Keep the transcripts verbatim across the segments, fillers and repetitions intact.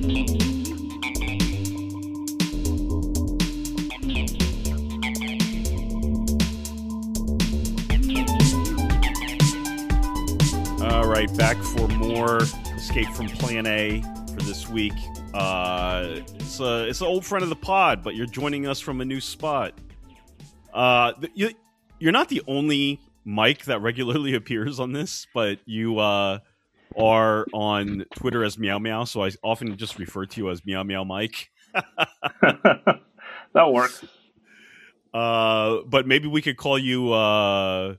All right, back for more Escape from Plan A for this week. Uh, it's a, it's an old friend of the pod, but you're joining us from a new spot. Uh, you, you're not the only Mike that regularly appears on this, but you uh, are on Twitter as Meow Meow, so I often just refer to you as Meow Meow Mike. That works. Uh, but maybe we could call you uh,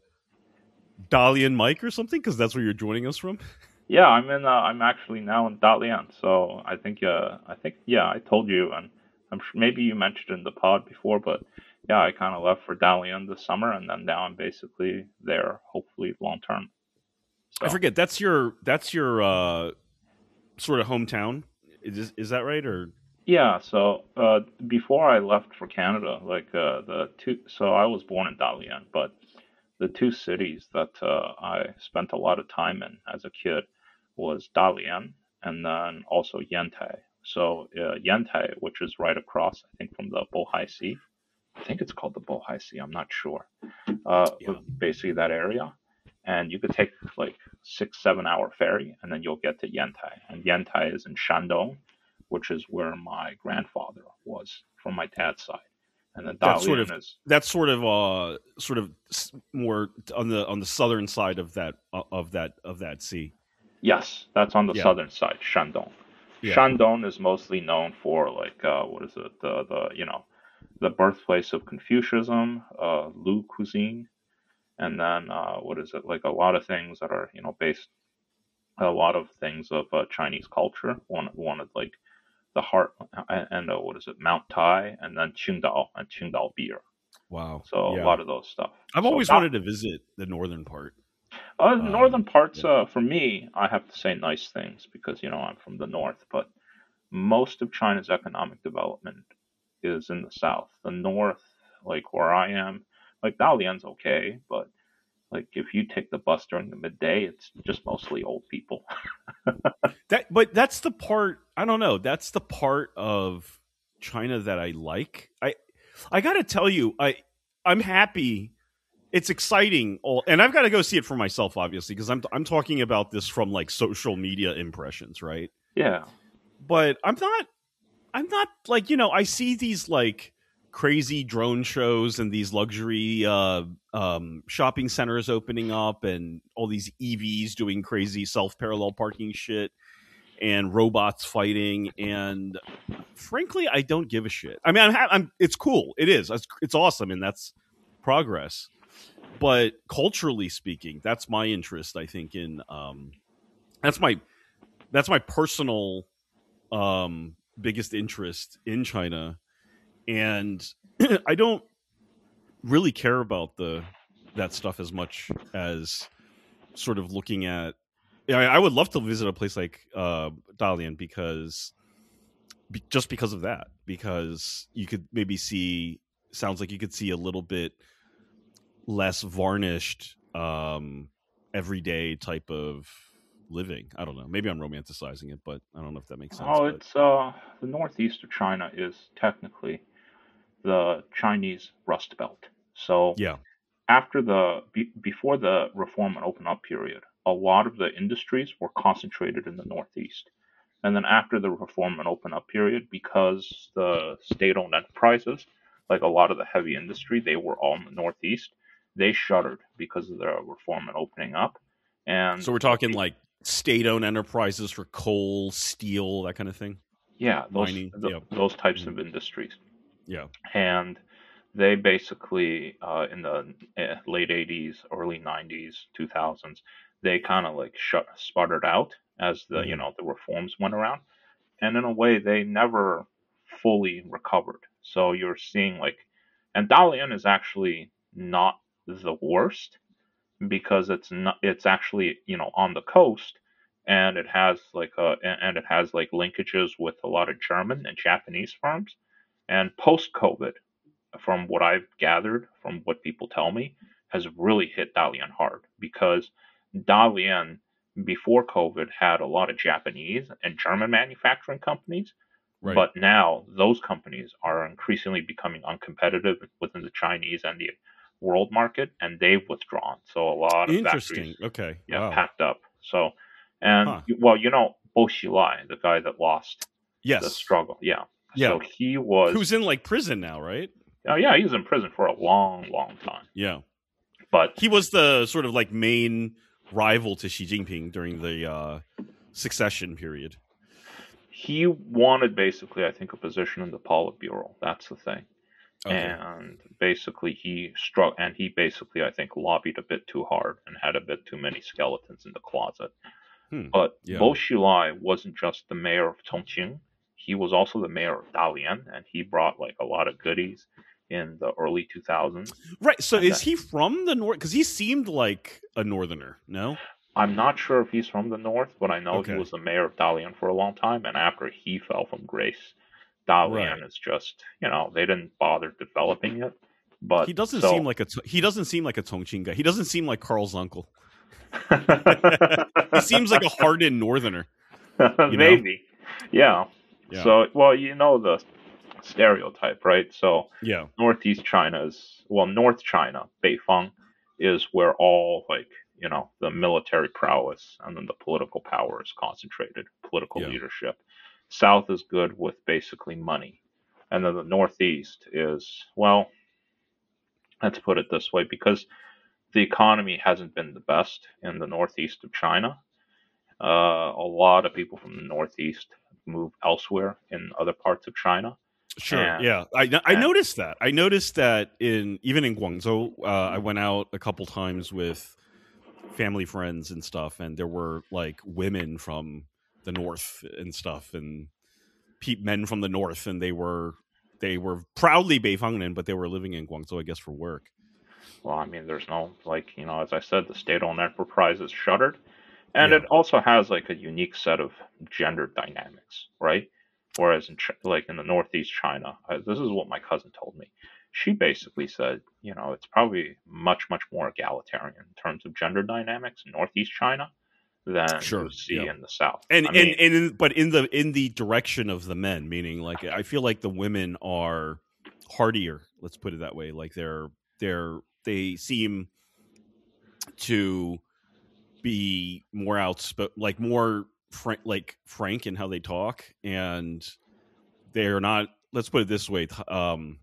Dalian Mike or something, because that's where you're joining us from. Yeah, I'm in. Uh, I'm actually now in Dalian, so I think. Uh, I think. Yeah, I told you, and I'm sure maybe you mentioned it in the pod before, but yeah, I kind of left for Dalian this summer, and then now I'm basically there, hopefully long term. So. I forget. That's your. That's your uh, sort of hometown. Is is that right, or? Yeah. So uh, before I left for Canada, like uh, the two. So I was born in Dalian, but the two cities that uh, I spent a lot of time in as a kid was Dalian and then also Yantai. So uh, Yantai, which is right across, I think, from the Bohai Sea. I think it's called the Bohai Sea. I'm not sure. Uh, yeah. Basically that area. And you could take like six, seven hour ferry, and then you'll get to Yantai. And Yantai is in Shandong, which is where my grandfather was from my dad's side. And then that's sort of is, that's sort of uh sort of more on the on the southern side of that uh, of that of that sea. Yes, that's on the yeah. southern side, Shandong. Yeah. Shandong is mostly known for like uh, what is it the the you know the birthplace of Confucianism, uh, Lu cuisine, and then uh, what is it like a lot of things that are you know based a lot of things of uh, Chinese culture. One one of like the heart and uh, what is it, Mount Tai, and then Qingdao and Qingdao beer. Wow! So yeah. a lot of those stuff. I've so always that, wanted to visit the northern part. Uh, the northern parts, uh, for me, I have to say nice things because you know I'm from the north. But most of China's economic development is in the south. The north, like where I am, like Dalian's okay, but like if you take the bus during the midday, it's just mostly old people. that, but that's the part. I don't know. That's the part of China that I like. I, I got to tell you, I, I'm happy. It's exciting, and I've got to go see it for myself, obviously, because I'm I'm talking about this from like social media impressions, right? Yeah. But I'm not. I'm not like you know. I see these like crazy drone shows and these luxury uh, um, shopping centers opening up, and all these E Vs doing crazy self-parallel parking shit, and robots fighting, and frankly, I don't give a shit. I mean, I'm, I'm it's cool. It is. It's, it's awesome, and that's progress. But culturally speaking, that's my interest. I think in um, that's my that's my personal um, biggest interest in China, and I don't really care about the that stuff as much as sort of looking at. I, mean, I would love to visit a place like uh, Dalian because be, just because of that, because you could maybe see. Sounds like you could see a little bit less varnished, um, everyday type of living. I don't know. Maybe I'm romanticizing it, but I don't know if that makes sense. Oh, but... it's uh, the northeast of China is technically the Chinese Rust Belt. So yeah, after the be, before the reform and open up period, a lot of the industries were concentrated in the northeast. And then after the reform and open up period, because the state-owned enterprises, like a lot of the heavy industry, they were all in the northeast. They shuttered because of the reform and opening up. And so we're talking the, like state-owned enterprises for coal, steel, that kind of thing. Yeah, those Mining, the, yeah. those types mm-hmm. of industries. Yeah, and they basically uh, in the uh, late eighties, early nineties, two thousands, they kind of like shut sputtered out as the mm-hmm. you know the reforms went around, and in a way they never fully recovered. So you're seeing like, and Dalian is actually not the worst because it's not it's actually you know on the coast, and it has like a and it has like linkages with a lot of German and Japanese firms. And post COVID, from what I've gathered from what people tell me, has really hit Dalian hard because Dalian before COVID had a lot of Japanese and German manufacturing companies, Right. but now those companies are increasingly becoming uncompetitive within the Chinese and the world market, and they've withdrawn. So a lot of factories, Interesting. Okay. yeah, Wow. packed up. So, and Huh. well, you know, Bo Xilai, the guy that lost the Yes. struggle, yeah. Yeah. So he was, Who's in like prison now, right? oh yeah, he was in prison for a long, long time. Yeah. But He was the sort of like main rival to Xi Jinping during the uh, succession period. he wanted basically, I think, a position in the Politburo. That's the thing. Okay. And basically, he struck, and he basically, I think, lobbied a bit too hard and had a bit too many skeletons in the closet. Hmm. But Yeah. Bo Xilai wasn't just the mayor of Chongqing; he was also the mayor of Dalian, and he brought like a lot of goodies in the early two thousands. Right. So And is that- he from the north? Because he seemed like a northerner. No. I'm not sure if he's from the north, but I know Okay. he was the mayor of Dalian for a long time, and after he fell from grace, Dalian Right. is just, you know, they didn't bother developing it. But He doesn't so- seem like a T- he doesn't seem like a Tongqing guy. He doesn't seem like Carl's uncle. He seems like a hardened northerner. know? Maybe. Yeah. Yeah. So, well, you know the stereotype, right? So, Yeah. Northeast China is, well, North China, Beifang, is where all, like, you know, the military prowess and then the political power is concentrated, political Yeah. leadership. South is good with basically money. And then the Northeast is, well, let's put it this way, because the economy hasn't been the best in the Northeast of China. Uh, a lot of people from the Northeast move elsewhere in other parts of China. Sure. And- yeah. I I and- noticed that. I noticed that in even in Guangzhou, uh, I went out a couple times with family friends and stuff, and there were like women from the north and stuff, and pe- men from the north, and they were they were proudly Beifangnen, but they were living in Guangzhou, I guess, for work. Well, I mean, there's no, like, you know, as I said, the state-owned enterprise is shuttered. And Yeah. it also has, like, a unique set of gender dynamics, right? Whereas, in, Ch- like, in the Northeast China, uh, this is what my cousin told me. She basically said, you know, it's probably much, much more egalitarian in terms of gender dynamics in Northeast China than Sure, you see yeah. in the South. And I mean, and and in, but in the in the direction of the men, meaning like I feel like the women are hardier. Let's put it that way. Like they're they're they seem to be more outspoken, like more frank, like frank in how they talk, and they're not. Let's put it this way. th- Um,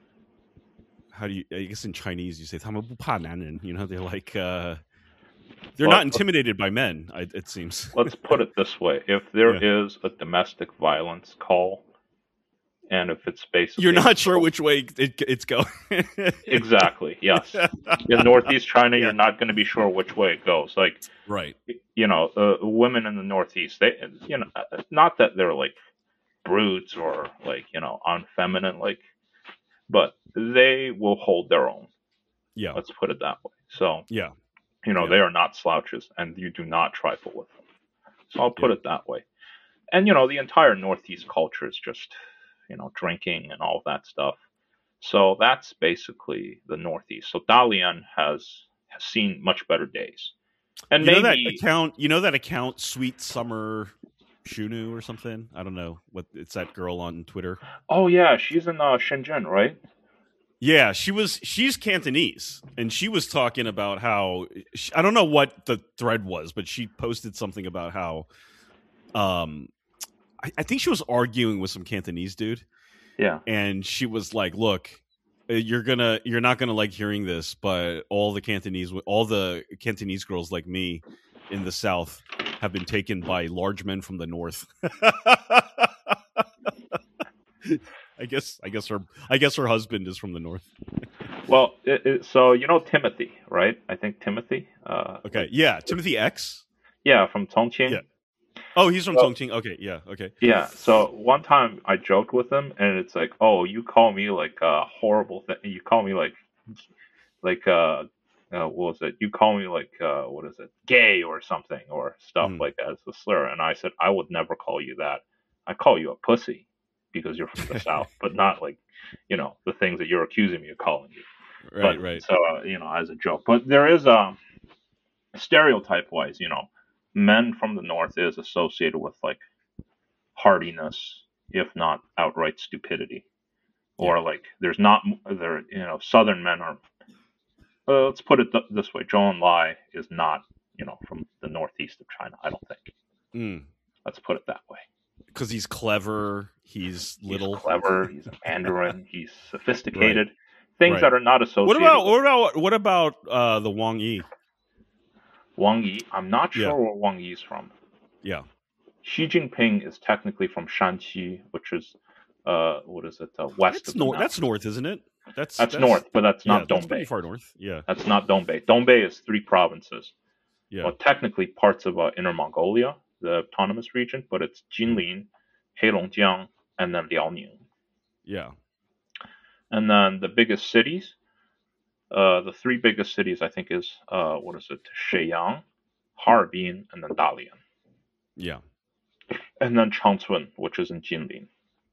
how do you? I guess in Chinese you say "他们不怕男人," you know, they're like uh, they're Well, not intimidated by men. I, it seems. let's put it this way. If there is a domestic violence call, and if it's basically... You're not sure which way it, it's going. Exactly, yes. In Northeast China, Yeah. you're not going to be sure which way it goes. Like, Right. you know, uh, women in the Northeast, they, you know, uh, not that they're like brutes or like, you know, unfeminine, like, but they will hold their own. Yeah. Let's put it that way. So, Yeah. you know, Yeah. they are not slouches and you do not trifle with them. So I'll put Yeah. it that way. And, you know, the entire Northeast culture is just, you know, drinking and all of that stuff. So that's basically the Northeast. So Dalian has, has seen much better days. And You know maybe that account? You know that account, Sweet Summer Shunu or something? I don't know what it's that girl on Twitter. Oh yeah, she's in uh, Shenzhen, right? Yeah, she was. She's Cantonese, and she was talking about how she, I don't know what the thread was, but she posted something about how, um, I, I think she was arguing with some Cantonese dude, Yeah. and she was like, "Look, uh, you're gonna, you're not gonna like hearing this, but all the Cantonese, all the Cantonese girls like me in the South have been taken by large men from the North." I guess, I guess her, I guess her husband is from the North. Well, it, it, so you know Timothy, right? I think Timothy. Uh, Okay, yeah, Timothy X. Yeah, from Chongqing. Yeah. Oh, he's from Well- Chongqing. Okay, yeah, okay. Yeah, so one time I joked with him, and it's like, oh, you call me like a horrible thing. You call me like, like, uh, uh, what was it? You call me like, uh, what is it? Gay or something, or stuff Mm. like that as a slur. And I said, I would never call you that. I call you a pussy because you're from the South, but not like, you know, the things that you're accusing me of calling you. Right, But, right. So, uh, you know, as a joke. But there is, um, stereotype wise, you know, men from the north is associated with like hardiness, if not outright stupidity, Yeah. or like there's not there. You know, southern men are. Uh, let's put it th- this way: Zhou Enlai is not, you know, from the northeast of China. I don't think. Mm. Let's put it that way. Because he's clever, he's He's little. clever. He's a Mandarin. He's Right. sophisticated. Things Right. that are not What associated about with what about what about uh, the Wang Yi? Wang Yi. I'm not Yeah. sure where Wang Yi is from. Yeah. Xi Jinping is technically from Shanxi, which is uh, what is it? Uh, west That's of the north. mountain. That's north, isn't it? That's That's north, but that's yeah. not That's pretty Dongbei. far north. Yeah. That's not Dongbei. Dongbei is three provinces. Yeah. Well, technically parts of uh, Inner Mongolia, the autonomous region, but it's Jinlin, Heilongjiang, and then Liaoning. Yeah. And then the biggest cities, uh, the three biggest cities, I think, is uh, what is it? Shenyang, Harbin, and then Dalian. Yeah. And then Changchun, which is in Jinlin.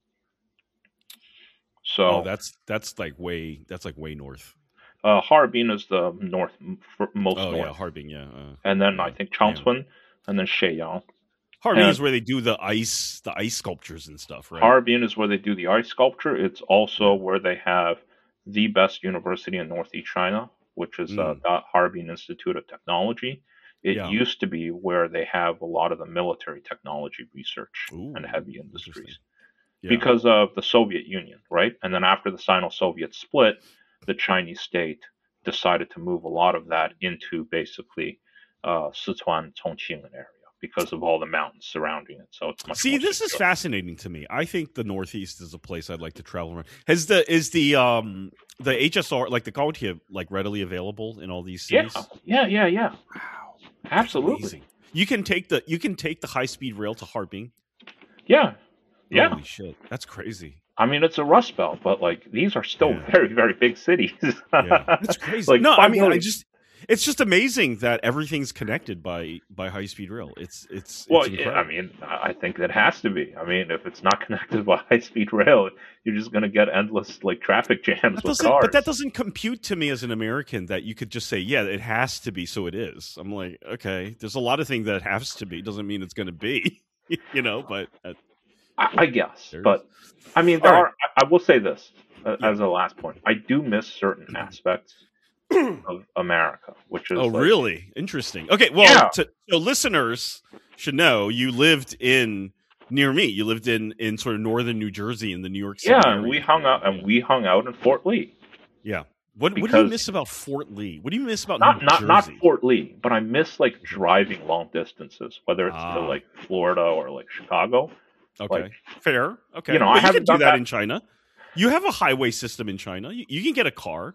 So Oh, that's that's like way that's like way north. uh, Harbin is the north, f- most Oh north. yeah, Harbin. Yeah. Uh, And then yeah. I think Changchun, and then Shenyang. Harbin And is where they do the ice, the ice sculptures and stuff, right? Harbin is where they do the ice sculpture. It's also Yeah. where they have the best university in Northeast China, which is uh, Mm. the Harbin Institute of Technology. It Yeah. used to be where they have a lot of the military technology research Ooh, and heavy interesting. industries Yeah. because of the Soviet Union, right? And then after the Sino-Soviet split, the Chinese state decided to move a lot of that into basically uh, Sichuan, Chongqing area because of all the mountains surrounding it. So it's much See, more this is secure. fascinating to me. I think the Northeast is a place I'd like to travel around. Has the is the um the H S R like the Gaotie like readily available in all these Yeah, cities? yeah, yeah, yeah. Wow, that's Absolutely. amazing. You can take the you can take the high speed rail to Harbin. Yeah, yeah. Holy shit, that's crazy. I mean, it's a rust belt, but like these are still Yeah. very, very big cities. Yeah, that's crazy. Like no, I five mean, I million. just it's just amazing that everything's connected by by high speed rail. It's it's Well, it's yeah, incredible. I mean, I think that has to be. I mean, if it's not connected by high speed rail, you're just gonna get endless like traffic jams That with doesn't, cars. but that doesn't compute to me as an American that you could just say, yeah, it has to be, so it is. I'm like, okay, there's a lot of things that has to be. Doesn't mean it's going to be, you know. But uh, I, I guess, there it but is. I mean, there All right. are. I, I will say this uh, Yeah. as a last point. I do miss certain aspects of America, which is Oh, like, really? Interesting. Okay, well, Yeah. to, so listeners should know you lived in near me. You lived in in sort of northern New Jersey in the New York City yeah, area. and we hung out, and Yeah. we hung out in Fort Lee. Yeah. What what do you Because- miss about Fort Lee? What do you miss about Not New not not Jersey? Fort Lee, but I miss like driving long distances, whether it's to Ah. like Florida or like Chicago. Okay, Like, fair. Okay, you know, but I you can haven't do done that, that- in China. You have a highway system in China. You, you can get a car.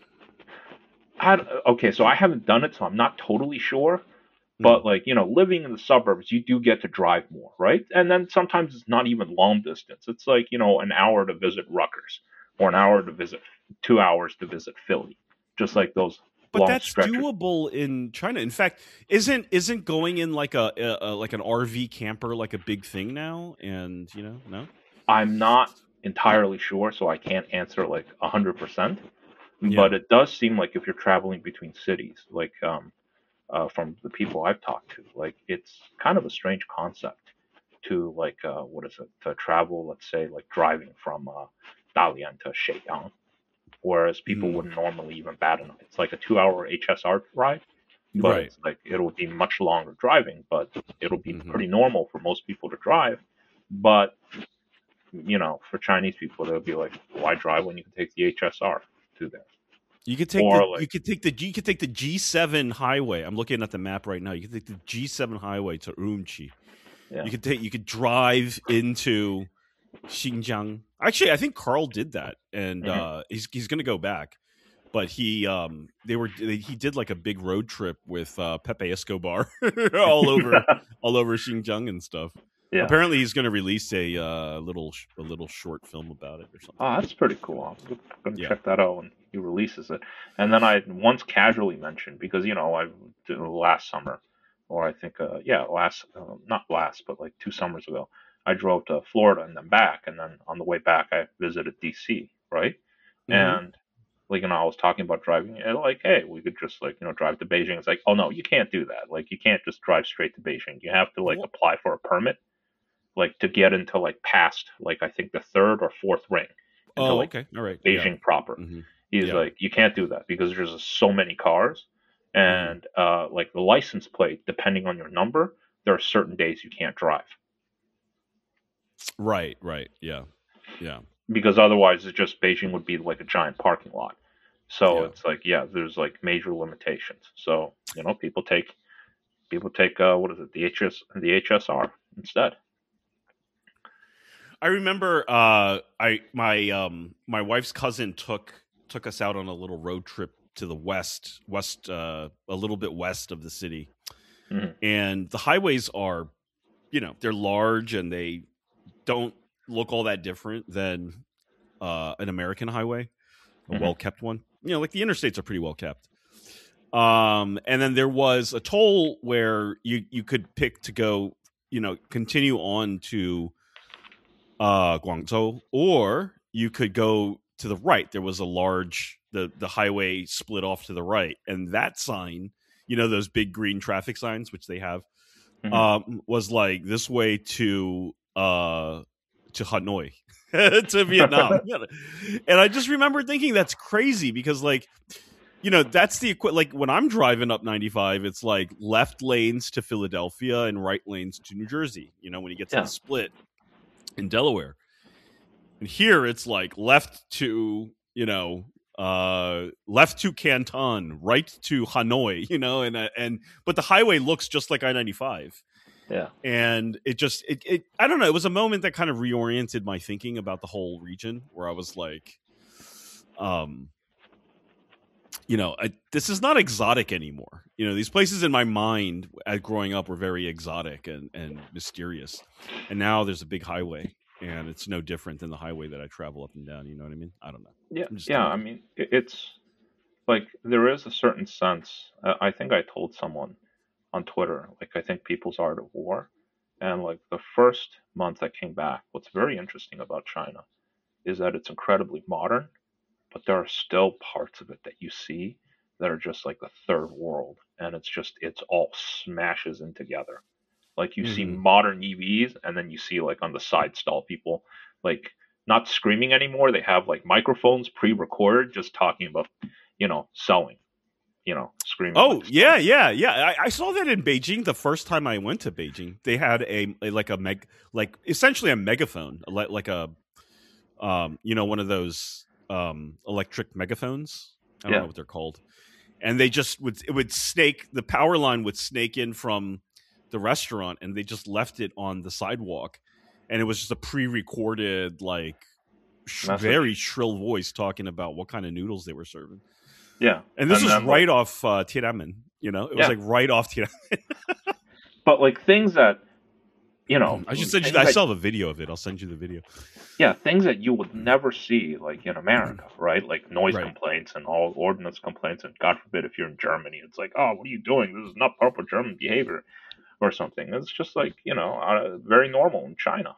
I, okay, so I haven't done it, so I'm not totally sure. But like, you know, living in the suburbs, you do get to drive more, right? And then sometimes it's not even long distance. It's like, you know, an hour to visit Rutgers, or an hour to visit, two hours to visit Philly, just like those But long that's stretches. doable in China. In fact, isn't isn't going in like a, a, a like an R V camper like a big thing now? And you know, no. I'm not entirely sure, so I can't answer like one hundred percent. Yeah. But it does seem like if you're traveling between cities, like um, uh, from the people I've talked to, like it's kind of a strange concept to like uh, what is it to travel? Let's say like driving from uh, Dalian to Shenyang, whereas people Mm. wouldn't normally even bat an eye. It's like a two-hour H S R ride, but Right. it's like it'll be much longer driving, but it'll be Mhm. pretty normal for most people to drive. But you know, for Chinese people, they'll be like, "Why drive when you can take the H S R to there?" You could take Or, the like- you could take the you could take the G seven highway. I'm looking at the map right now. You could take the G seven highway to Urumqi. Yeah. You could take you could drive into Xinjiang. Actually, I think Carl did that, and Mhm. uh, he's he's going to go back. But he um they were they, he did like a big road trip with uh, Pepe Escobar all over all over Xinjiang and stuff. Yeah. Apparently, he's going to release a uh, little sh- a little short film about it or something. Oh, that's pretty cool. I'm going to Yeah. check that out when he releases it. And then I once casually mentioned, because, you know, I did last summer, or I think, uh, yeah, last, uh, not last, but like two summers ago, I drove to Florida and then back. And then on the way back, I visited D C, right? Mhm. And like, you know, I was talking about driving, and like, hey, we could just like, you know, drive to Beijing. It's like, oh no, you can't do that. Like, you can't just drive straight to Beijing. You have to like Wha- apply for a permit, like to get into like past, like I think the third or fourth ring into Oh, like okay. All right. Yeah. Beijing proper. Hmm. He's Yeah. like, you can't do that because there's just so many cars, Hmm. and uh, like the license plate, depending on your number, there are certain days you can't drive Right. Right. Yeah. Yeah. because otherwise, it's just Beijing would be like a giant parking lot. So Yeah. it's like, yeah, there's like major limitations. So you know, people take people take uh, what is it, the H S the H S R instead. I remember uh I my um my wife's cousin took took us out on a little road trip to the west west uh a little bit west of the city. Mhm. And the highways are, you know, they're large and they don't look all that different than uh an American highway, a Mhm. well-kept one. You know, like the interstates are pretty well kept. Um and then there was a toll where you you could pick to go, you know, continue on to uh, Guangzhou, or you could go to the right. There was a large the the highway split off to the right, and that sign, you know, those big green traffic signs which they have, Mhm. um, was like this way to uh to Hanoi, to Vietnam, and I just remember thinking that's crazy because like. You know, that's the equi- like when I'm driving up ninety-five, it's like left lanes to Philadelphia and right lanes to New Jersey. You know, when you get to the Yeah. split in Delaware. And here it's like left to, you know, uh left to Canton, right to Hanoi, you know, and uh, and but the highway looks just like I ninety-five. Yeah. And it just it, it I don't know, it was a moment that kind of reoriented my thinking about the whole region where I was like um you know, I, this is not exotic anymore. You know, these places in my mind as growing up were very exotic and, and mysterious. And now there's a big highway, and it's no different than the highway that I travel up and down. You know what I mean? I don't know. Yeah. I'm just Yeah. I talking. mean, it, it's like there is a certain sense. Uh, I think I told someone on Twitter, like I think People's Art of War, and like the first month I came back, what's very interesting about China is that it's incredibly modern, but there are still parts of it that you see that are just like the third world, and it's just it's all smashes in together. Like you see Hmm. modern E Vs, and then you see like on the side stall people like not screaming anymore. They have like microphones pre-recorded, just talking about you know selling, you know screaming like Oh selling. yeah, yeah, yeah. I, I saw that in Beijing the first time I went to Beijing. They had a, a like a meg like essentially a megaphone, like like a um you know one of those um electric megaphones. I don't know Yeah, what they're called, and they just would it would snake the power line would snake in from the restaurant, and they just left it on the sidewalk, and it was just a pre-recorded like sh- very message. shrill voice talking about what kind of noodles they were serving. Yeah, And this and was then like right off uh, Tiananmen. You know, it was yeah, like right off Tiananmen. but like things that you know I should send you. things I that still have a video of it. I'll send you the video. yeah, things that you would never see like in America, right? Like noise Right. complaints and all ordinance complaints, and God forbid if you're in Germany, it's like, oh, what are you doing? This is not proper German behavior or something. It's just like you know, uh, very normal in China,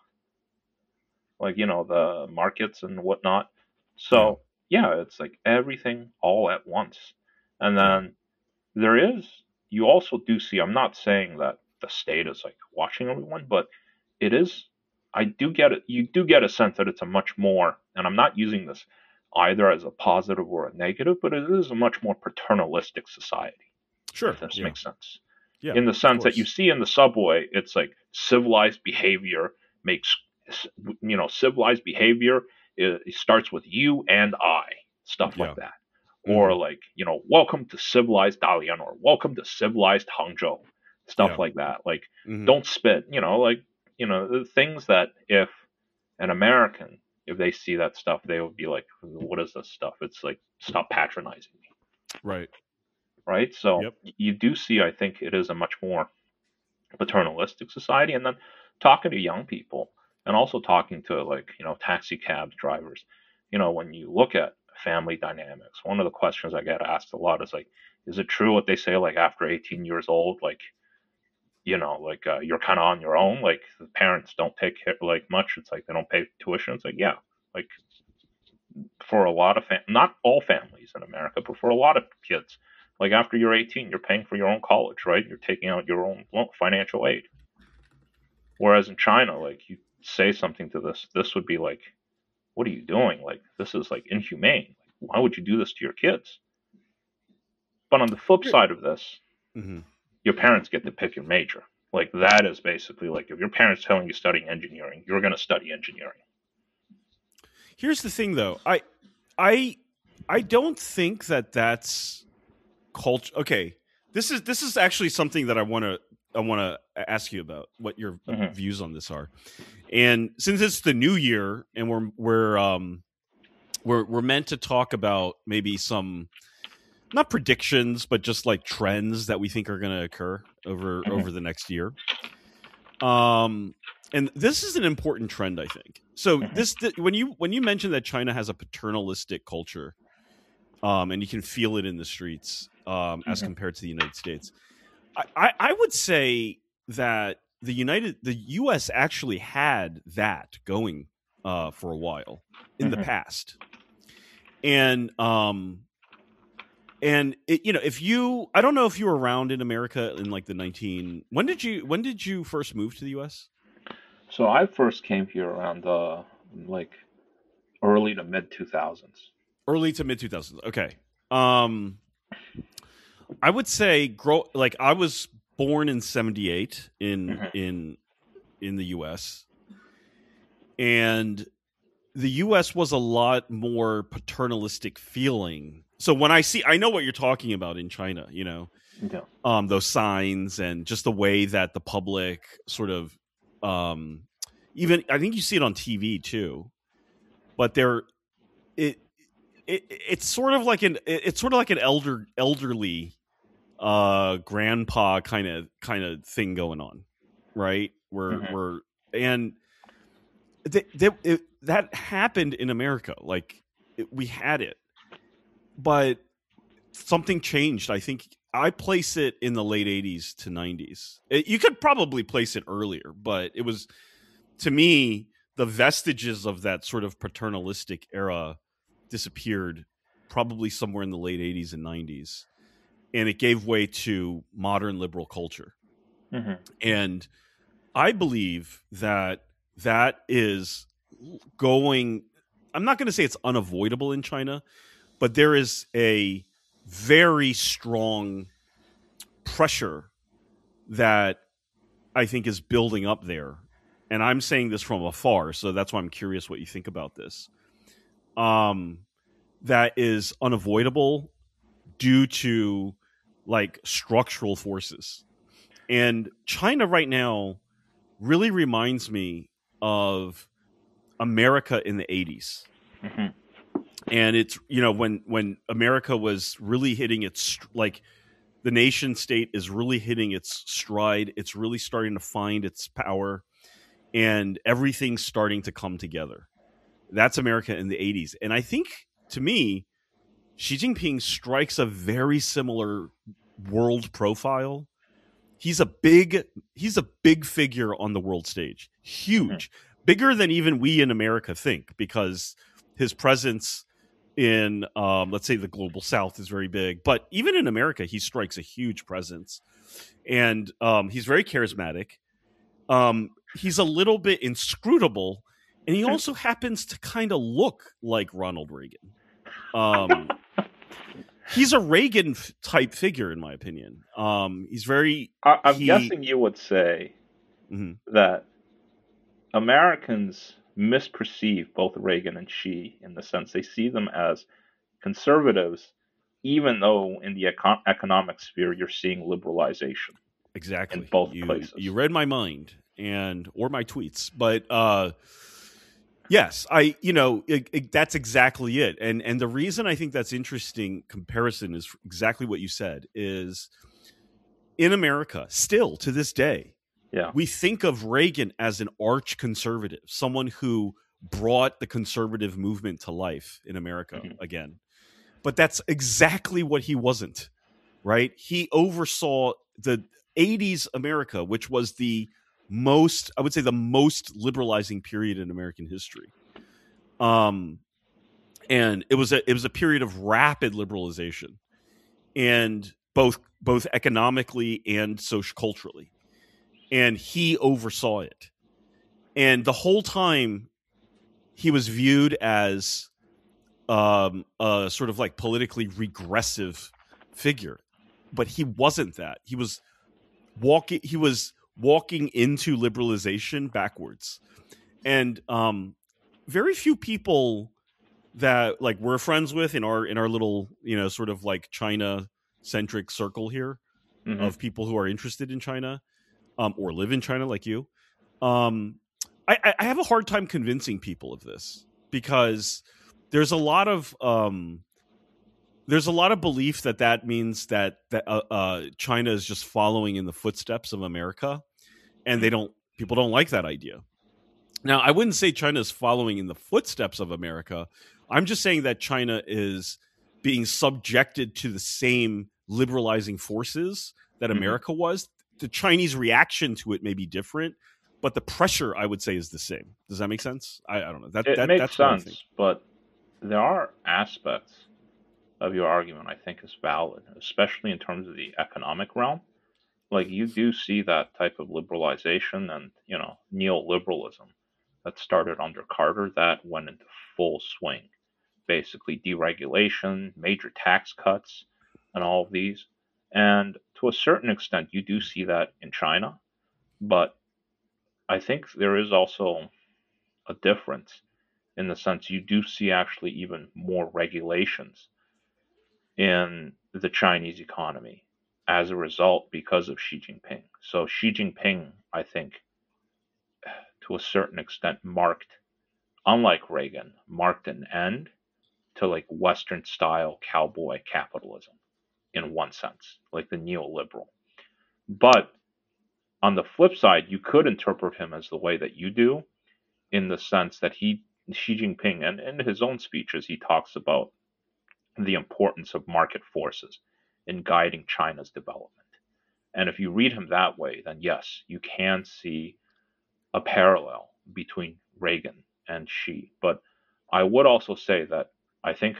like you know the markets and whatnot. Yeah. So yeah, it's like everything all at once, and Yeah. then there is you also do see. I'm not saying that the state is like watching everyone, but it is. I do get it. You do get a sense that it's a much more, and I'm not using this either as a positive or a negative, but it is a much more paternalistic society, if Sure. this Yeah. makes sense. Yeah. In the Of sense that you course. see in the subway, it's like civilized behavior makes, you know, civilized behavior it, it starts with you and I, stuff like Yeah. that. Hmm. Or like, you know, welcome to civilized Dalian or welcome to civilized Hangzhou, stuff Yeah. like that. Like, Hmm. don't spit, you know, like, you know, the things that if an American, if they see that stuff, they would be like, what is this stuff? It's like, stop patronizing me, Right. right? So Yep. you do see, I think it is a much more paternalistic society. And then talking to young people and also talking to like, you know, taxi cab drivers, you know, when you look at family dynamics, one of the questions I get asked a lot is like, is it true what they say, like after eighteen years old, like, you know, like uh, you're kind of on your own, like the parents don't take care, like much. It's like they don't pay tuition. It's like, yeah, like for a lot of fam- not all families in America, but for a lot of kids, like after you're eighteen, you're paying for your own college, right? You're taking out your own financial aid. Whereas in China, like you say something to this, this would be like, what are you doing? Like this is like inhumane. Why would you do this to your kids? But on the flip side of this, mm-hmm. your parents get to pick your major. Like that is basically like if your parents telling you studying engineering, you're going to study engineering. Here's the thing, though. I, I, I don't think that that's culture. Okay, this is this is actually something that I want to I want to ask you about what your mm-hmm. views on this are. And since it's the new year, and we're we're um we're we're meant to talk about maybe some not predictions, but just like trends that we think are going to occur over mm-hmm. over the next year. Um. And this is an important trend, I think. So this th- when you when you mentioned that China has a paternalistic culture, um, and you can feel it in the streets, um, mm-hmm. as compared to the United States, I, I, I would say that the United the U S actually had that going uh, for a while in mm-hmm. the past, and um, and it, you know, if you I don't know if you were around in America in like the nineteen when did you when did you first move to the U S? So I first came here around uh, like early to mid two thousands. Early to mid two thousands. Okay. Um, I would say grow like I was born in seventy-eight in mm-hmm. in in the U S. And the U S was a lot more paternalistic feeling. So when I see I know what you're talking about in China, you know. Yeah. Um, those signs and just the way that the public sort of um even I think you see it on T V too, but they're it, it it's sort of like an it's sort of like an elder elderly uh grandpa kind of kind of thing going on, right? Where mm-hmm. where and they, they, it, that happened in America, like it, we had it, but something changed. I think I place it in the late eighties to nineties. It, you could probably place it earlier, but it was, to me, the vestiges of that sort of paternalistic era disappeared probably somewhere in the late eighties and nineties. And it gave way to modern liberal culture. Mm-hmm. And I believe that that is going, I'm not going to say it's unavoidable in China, but there is a very strong pressure that I think is building up there. And I'm saying this from afar, so that's why I'm curious what you think about this. Um, that is unavoidable due to like structural forces. And China right now really reminds me of America in the eighties. Mm-hmm. And it's, you know, when when America was really hitting its, like, the nation state is really hitting its stride. It's really starting to find its power, and everything's starting to come together. That's America in the eighties. And I think, to me, Xi Jinping strikes a very similar world profile. He's a big, he's a big figure on the world stage. Huge. Mm-hmm. Bigger than even we in America think, because his presence in, um, let's say, the global South is very big. But even in America, he strikes a huge presence. And um, he's very charismatic. Um, he's a little bit inscrutable. And he also happens to kind of look like Ronald Reagan. Um, he's a Reagan type figure, in my opinion. Um, he's very... I, I'm he, guessing you would say mm-hmm. that Americans misperceive both Reagan and Xi in the sense they see them as conservatives, even though in the econ- economic sphere you're seeing liberalization. Exactly. In both you, places. You read my mind and or my tweets, but uh, yes, I you know it, it, that's exactly it. And and the reason I think that's interesting comparison is exactly what you said. Is in America still to this day. Yeah. We think of Reagan as an arch conservative, someone who brought the conservative movement to life in America mm-hmm. again. But that's exactly what he wasn't, right? He oversaw the eighties America, which was the most, I would say, the most liberalizing period in American history. Um, and it was a it was a period of rapid liberalization, and both both economically and social culturally, and he oversaw it, and the whole time he was viewed as um, a sort of like politically regressive figure, but he wasn't that. He was walking. He was walking into liberalization backwards, and um, very few people that like we're friends with in our in our little, you know, sort of like China centric circle here Mm-hmm. of people who are interested in China um, or live in China like you. Um, I, I have a hard time convincing people of this because there's a lot of um, there's a lot of belief that that means that that uh, uh, China is just following in the footsteps of America, and they don't people don't like that idea. Now, I wouldn't say China is following in the footsteps of America. I'm just saying that China is being subjected to the same liberalizing forces that America mm-hmm. was. The Chinese reaction to it may be different, but the pressure, I would say, is the same. Does that make sense? I, I don't know. That, it that, makes that's sense, but there are aspects of your argument I think is valid, especially in terms of the economic realm. Like, you do see that type of liberalization and, you know, neoliberalism that started under Carter that went into full swing. Basically, deregulation, major tax cuts, and all of these. And to a certain extent, you do see that in China. But I think there is also a difference in the sense you do see actually even more regulations in the Chinese economy as a result because of Xi Jinping. So Xi Jinping, I think, to a certain extent marked, unlike Reagan, marked an end to like Western style cowboy capitalism in one sense, like the neoliberal. But on the flip side, you could interpret him as the way that you do, in the sense that he, Xi Jinping, and in his own speeches, he talks about the importance of market forces in guiding China's development. And if you read him that way, then yes, you can see a parallel between Reagan and Xi. But I would also say that I think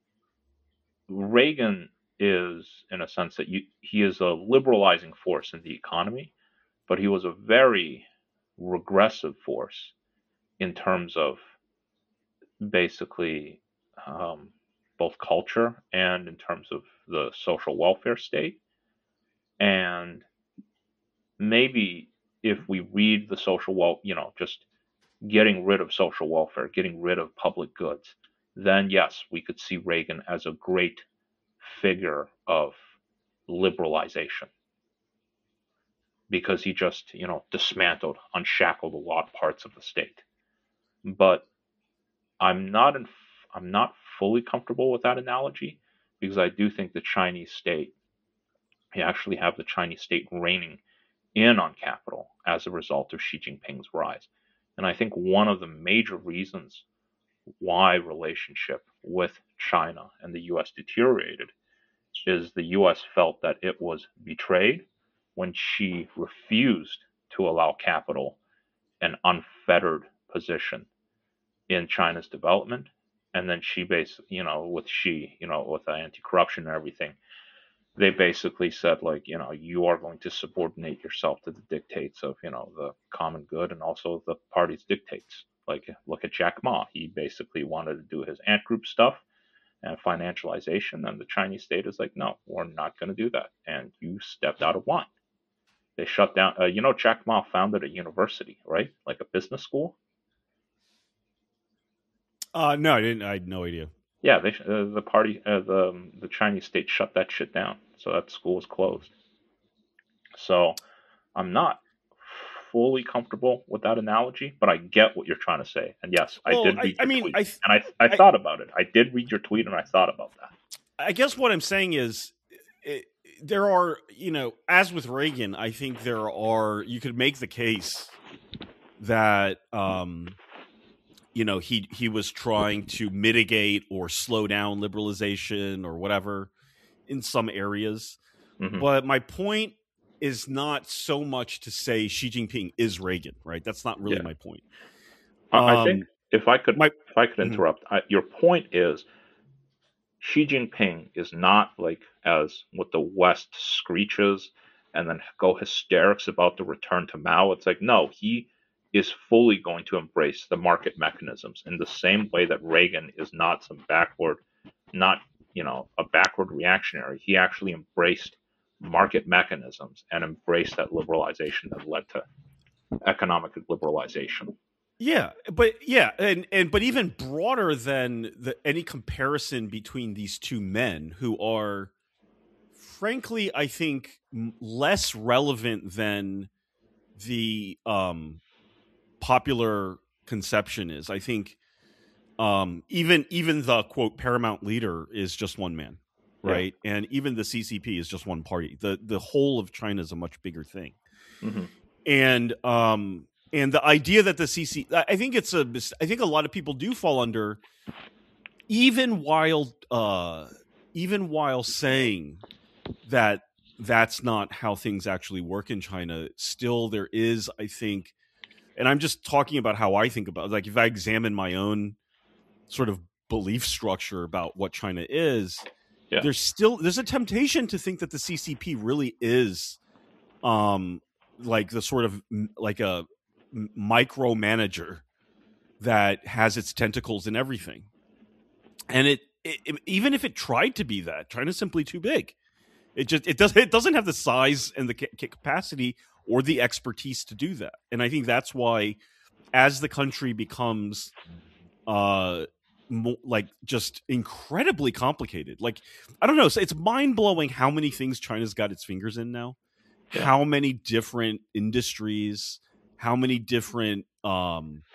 Reagan is, in a sense, that you, he is a liberalizing force in the economy, but he was a very regressive force in terms of basically um, both culture and in terms of the social welfare state. And maybe if we read the social well, you know, just getting rid of social welfare, getting rid of public goods, then yes, we could see Reagan as a great figure of liberalization, because he just, you know, dismantled, unshackled a lot of parts of the state. But I'm not in, I'm not fully comfortable with that analogy, because I do think the Chinese state, you actually have the Chinese state reigning in on capital as a result of Xi Jinping's rise. And I think one of the major reasons why relationship with China and the U S deteriorated is the U S felt that it was betrayed when Xi refused to allow capital an unfettered position in China's development. And then Xi basically, you know, with Xi, you know, with the anti-corruption and everything, they basically said, like, you know, you are going to subordinate yourself to the dictates of, you know, the common good and also the party's dictates. Like, look at Jack Ma. He basically wanted to do his ant group stuff and financialization, and the Chinese state is like, no, we're not going to do that. And you stepped out of line. They shut down. Uh, you know, Jack Ma founded a university, right? Like a business school. Uh, no, I didn't. I had no idea. Yeah, they uh, the party, uh, the the Chinese state shut that shit down, so that school is closed. So I'm not fully comfortable with that analogy, but I get what you're trying to say. And yes, well, I did read I, your I mean, tweet, I th- and I I, I thought about it. I did read your tweet, and I thought about that. I guess what I'm saying is, it, there are, you know, as with Reagan, I think there are. You could make the case that. Um, You know, he he was trying to mitigate or slow down liberalization or whatever in some areas. Mm-hmm. But my point is not so much to say Xi Jinping is Reagan, right? That's not really yeah. my point. Um, I think if I could My if I could mhm. interrupt, I, your point is Xi Jinping is not like as what the West screeches and then go hysterics about the return to Mao. It's like, no, he is fully going to embrace the market mechanisms in the same way that Reagan is not some backward, not, you know, a backward reactionary. He actually embraced market mechanisms and embraced that liberalization that led to economic liberalization. Yeah, but yeah, and and but even broader than the any comparison between these two men who are frankly, I think m- less relevant than the um popular conception is. I think um even even the quote paramount leader is just one man, Yeah. right? And even the C C P is just one party. The the whole of China is a much bigger thing. Hmm. And um and the idea that the C C I I think it's a I think a lot of people do fall under, even while uh even while saying that that's not how things actually work in China, still there is, I think, and I'm just talking about how I think about, like, if I examine my own sort of belief structure about what China is, Yeah. there's still there's a temptation to think that the C C P really is um like the sort of m- like a m- micromanager that has its tentacles in everything. And it, it, it even if it tried to be that, China's simply too big. It just it does it doesn't have the size and the ca- capacity or the expertise to do that. And I think that's why, as the country becomes uh mo- like just incredibly complicated, like, I don't know, so it's mind-blowing how many things China's got its fingers in now, Yeah. how many different industries, how many different um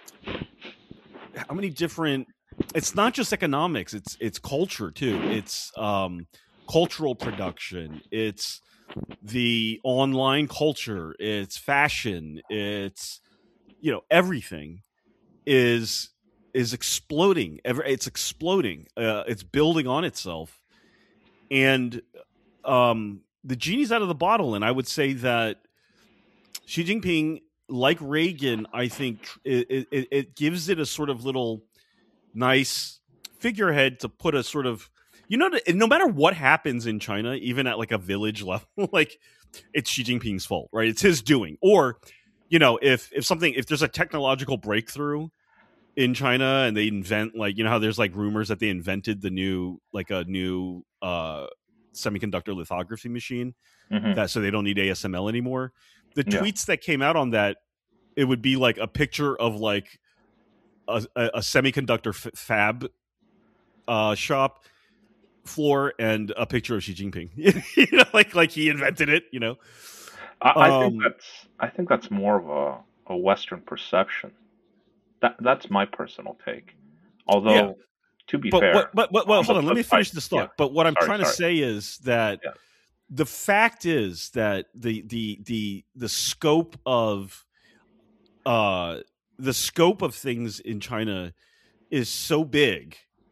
how many different it's not just economics, it's it's culture too. It's um cultural production, it's the online culture, it's fashion, it's, you know, everything is is exploding. It's exploding. Uh, it's building on itself, and um, the genie's out of the bottle. And I would say that Xi Jinping, like Reagan, I think it, it, it gives it a sort of little nice figurehead to put a sort of, you know, no matter what happens in China, even at like a village level, like, it's Xi Jinping's fault, right? It's his doing. Or, you know, if if something if there's a technological breakthrough in China and they invent, like, you know how there's like rumors that they invented the new, like, a new uh semiconductor lithography machine, Hmm. that so they don't need A S M L anymore. The Yeah. tweets that came out on that, it would be like a picture of like a, a, a semiconductor f- fab uh shop floor and a picture of Xi Jinping. You know, like like he invented it, you know. I, I think Um that's I think that's more of a, a Western perception. That that's my personal take. yeah, Although, to be but what fair, but, but well, on the hold on, let flip me side, finish this yeah. thought. But what I'm Sorry, trying to sorry. say is that Yeah. the fact is that the the the the scope of uh the scope of things in China is so big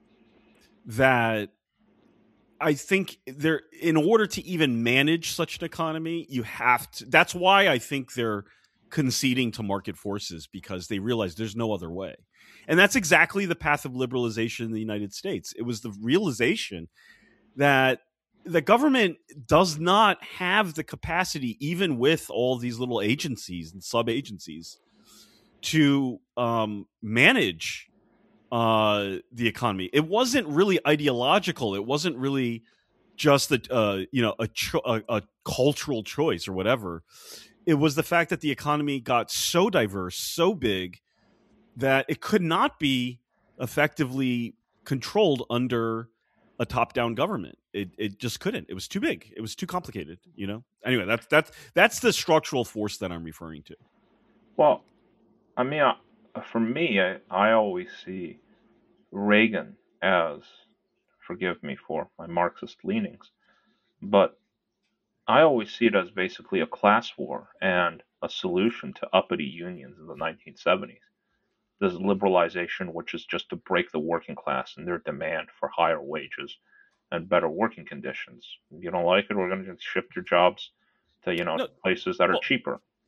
that I think there, in order to even manage such an economy, you have to. That's why I think they're conceding to market forces, because they realize there's no other way. And that's exactly the path of liberalization in the United States. It was the realization that the government does not have the capacity, even with all these little agencies and sub agencies, to um, manage uh, the economy. It wasn't really ideological. It wasn't really just a uh, you know a, cho- a a cultural choice or whatever. It was the fact that the economy got so diverse, so big, that it could not be effectively controlled under a top-down government. It it just couldn't. It was too big. It was too complicated. You know. Anyway, that's that's that's the structural force that I'm referring to. Well, I mean, I, for me, I, I always see Reagan as, forgive me for my Marxist leanings, but I always see it as basically a class war and a solution to uppity unions in the nineteen seventies. This liberalization, which is just to break the working class and their demand for higher wages and better working conditions. If you don't like it, we're going to just shift your jobs to, you know, No, places that are well, cheaper.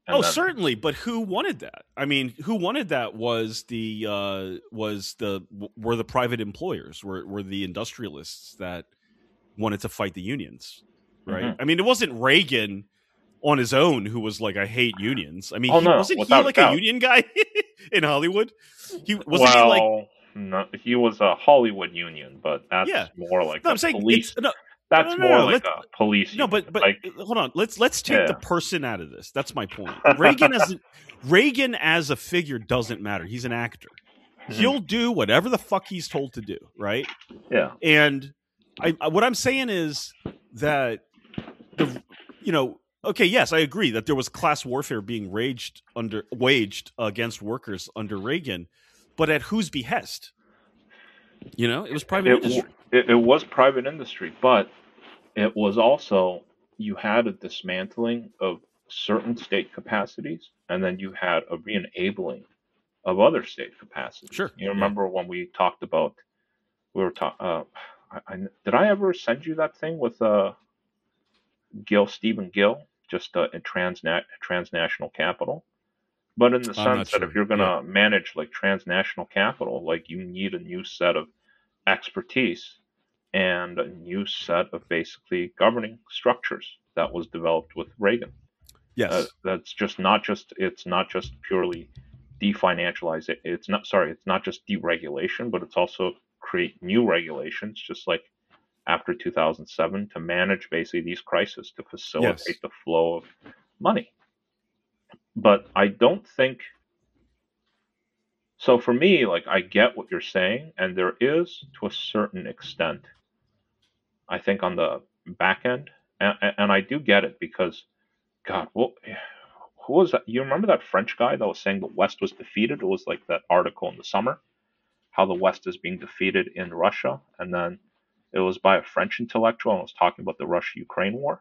And Oh, then, certainly, but who wanted that? I mean, who wanted that was the uh, was the were the private employers, were were the industrialists that wanted to fight the unions, right? hmm I mean, it wasn't Reagan on his own who was like, I hate unions. I mean, oh he no, wasn't he without a like a doubt. union guy in Hollywood? He wasn't he like Well, no, he was a Hollywood union, but that's yeah. more like No, a I'm saying police. it's no no That's no more no. like Let's a police no, union. but but Like, hold on. Let's let's take the yeah. person out of this. That's my point. Reagan as Reagan as a figure doesn't matter. He's an actor. Mhm. He'll do whatever the fuck he's told to do, right? Yeah. And I, I what I'm saying is that the you know okay, yes, I agree that there was class warfare being waged under waged against workers under Reagan, but at whose behest? You know, it was private It, industry. w- it, it was private industry, but it was also, you had a dismantling of certain state capacities, and then you had a re-enabling of other state capacities. Sure. You Yeah. remember when we talked about, we were talking, uh, I, I, did I ever send you that thing with uh, Gill, Stephen Gill, just uh, in transnat, transnational capital? But in the I'm not sense that sure. if you're going to Yeah. manage like transnational capital, like you need a new set of expertise and a new set of basically governing structures that was developed with Reagan. Yes. Uh, that's just not just it's not just purely definancialize it. It's not sorry, it's not just deregulation, but it's also create new regulations, just like after two thousand seven, to manage basically these crises, to facilitate Yes. the flow of money. But I don't think so. For me, like, I get what you're saying, and there is, to a certain extent, I think, on the back end, and, and I do get it because, God, well, who was that? You remember that French guy that was saying the West was defeated? It was like that article in the summer, how the West is being defeated in Russia, and then it was by a French intellectual and was talking about the Russia-Ukraine war.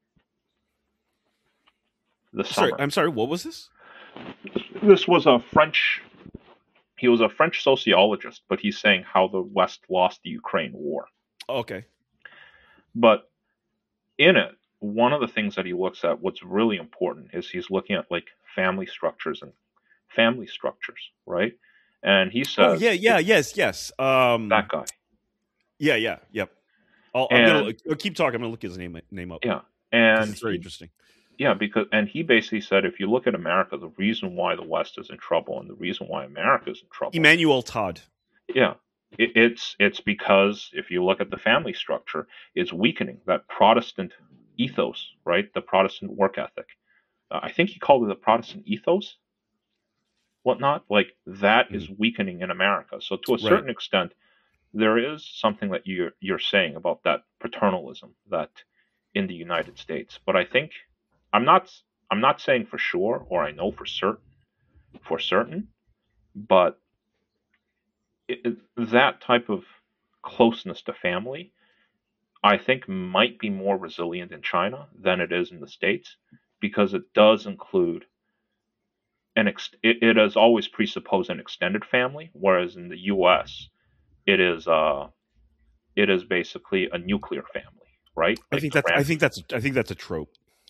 The Sorry, summer. I'm sorry. What was this? This was a French. He was a French sociologist, but he's saying how the West lost the Ukraine war. Oh, okay. But in it, one of the things that he looks at, what's really important, is he's looking at like family structures and family structures, right? And he says, Oh yeah, yeah, yes, yes. Um, that guy. Yeah, yeah, yep. I'll, I'm And gonna I'll keep talking. I'm gonna look his name name up. yeah, 'cause and it's very he, interesting. yeah, because and he basically said, if you look at America, the reason why the West is in trouble and the reason why America is in trouble, Emmanuel Todd. yeah, it, it's it's because if you look at the family structure, it's weakening that Protestant ethos, right? The Protestant work ethic. Uh, I think he called it the Protestant ethos, whatnot. Like that Mm. is weakening in America. So to a Right. certain extent, there is something that you're you're saying about that paternalism that in the United States. But I think I'm not I'm not saying for sure, or I know for certain for certain, but it, it- that type of closeness to family, I think, might be more resilient in China than it is in the States, because it does include an ex- it, it has always presupposed an extended family, whereas in the U S it is uh it is basically a nuclear family, right? I Like think the that's I grand. think that's I think that's a trope.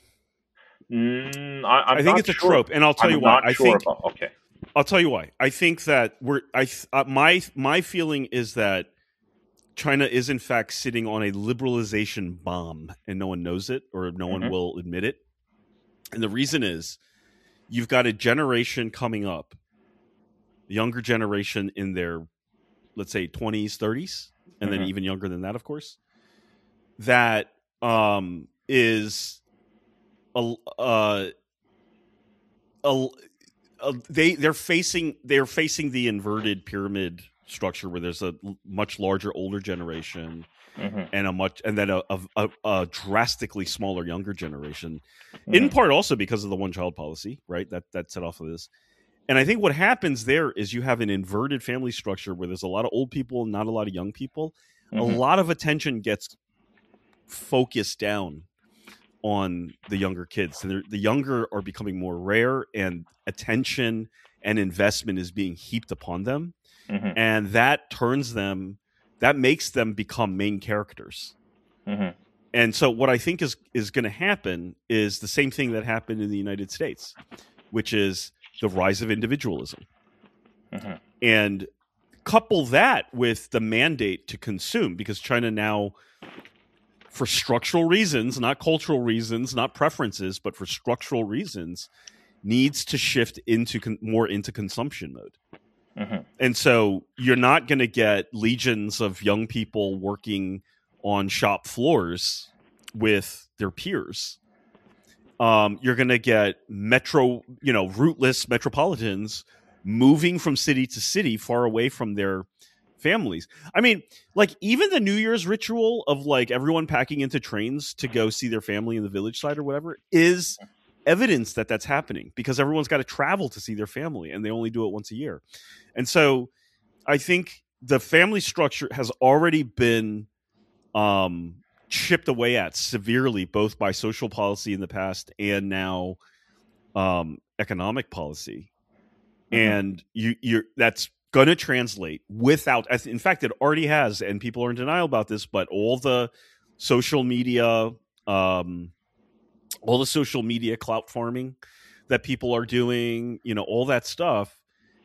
Mm, I, I'm I think not it's a sure. trope, and I'll tell I'm you why. not I sure think about. Okay. I'll tell you why. I think that we're I th- uh, my my feeling is that China is in fact sitting on a liberalization bomb, and no one knows it, or no one hmm will admit it. And the reason is you've got a generation coming up, the younger generation in their, let's say, twenties, thirties, and then hmm even younger than that, of course, that um, is a, uh, a, a, they they're facing they're facing the inverted pyramid structure where there's a l- much larger older generation hmm and a much and then a, a, a, a drastically smaller younger generation, hmm in part also because of the one child policy, right? That that set off of this. And I think what happens there is you have an inverted family structure where there's a lot of old people, not a lot of young people. A hmm lot of attention gets focused down on the younger kids. So they're- the younger are becoming more rare, and attention and investment is being heaped upon them. hmm And that turns them, that makes them become main characters. hmm and so what I think is is going to happen is the same thing that happened in the United States, which is the rise of individualism. Mm-hmm. And couple that with the mandate to consume, because China now, for structural reasons, not cultural reasons, not preferences, but for structural reasons, needs to shift into con- more into consumption mode. Mm-hmm. And so you're not going to get legions of young people working on shop floors with their peers. Um, you're going to get metro, you know, rootless metropolitans moving from city to city far away from their families. I mean, like even the New Year's ritual of like everyone packing into trains to go see their family in the village side or whatever is evidence that that's happening, because everyone's got to travel to see their family and they only do it once a year. And so I think the family structure has already been um, chipped away at severely, both by social policy in the past and now um, economic policy. Mm-hmm. And you, you're that's going to translate without, in fact, it already has, and people are in denial about this, but all the social media, um, all the social media clout farming that people are doing, you know, all that stuff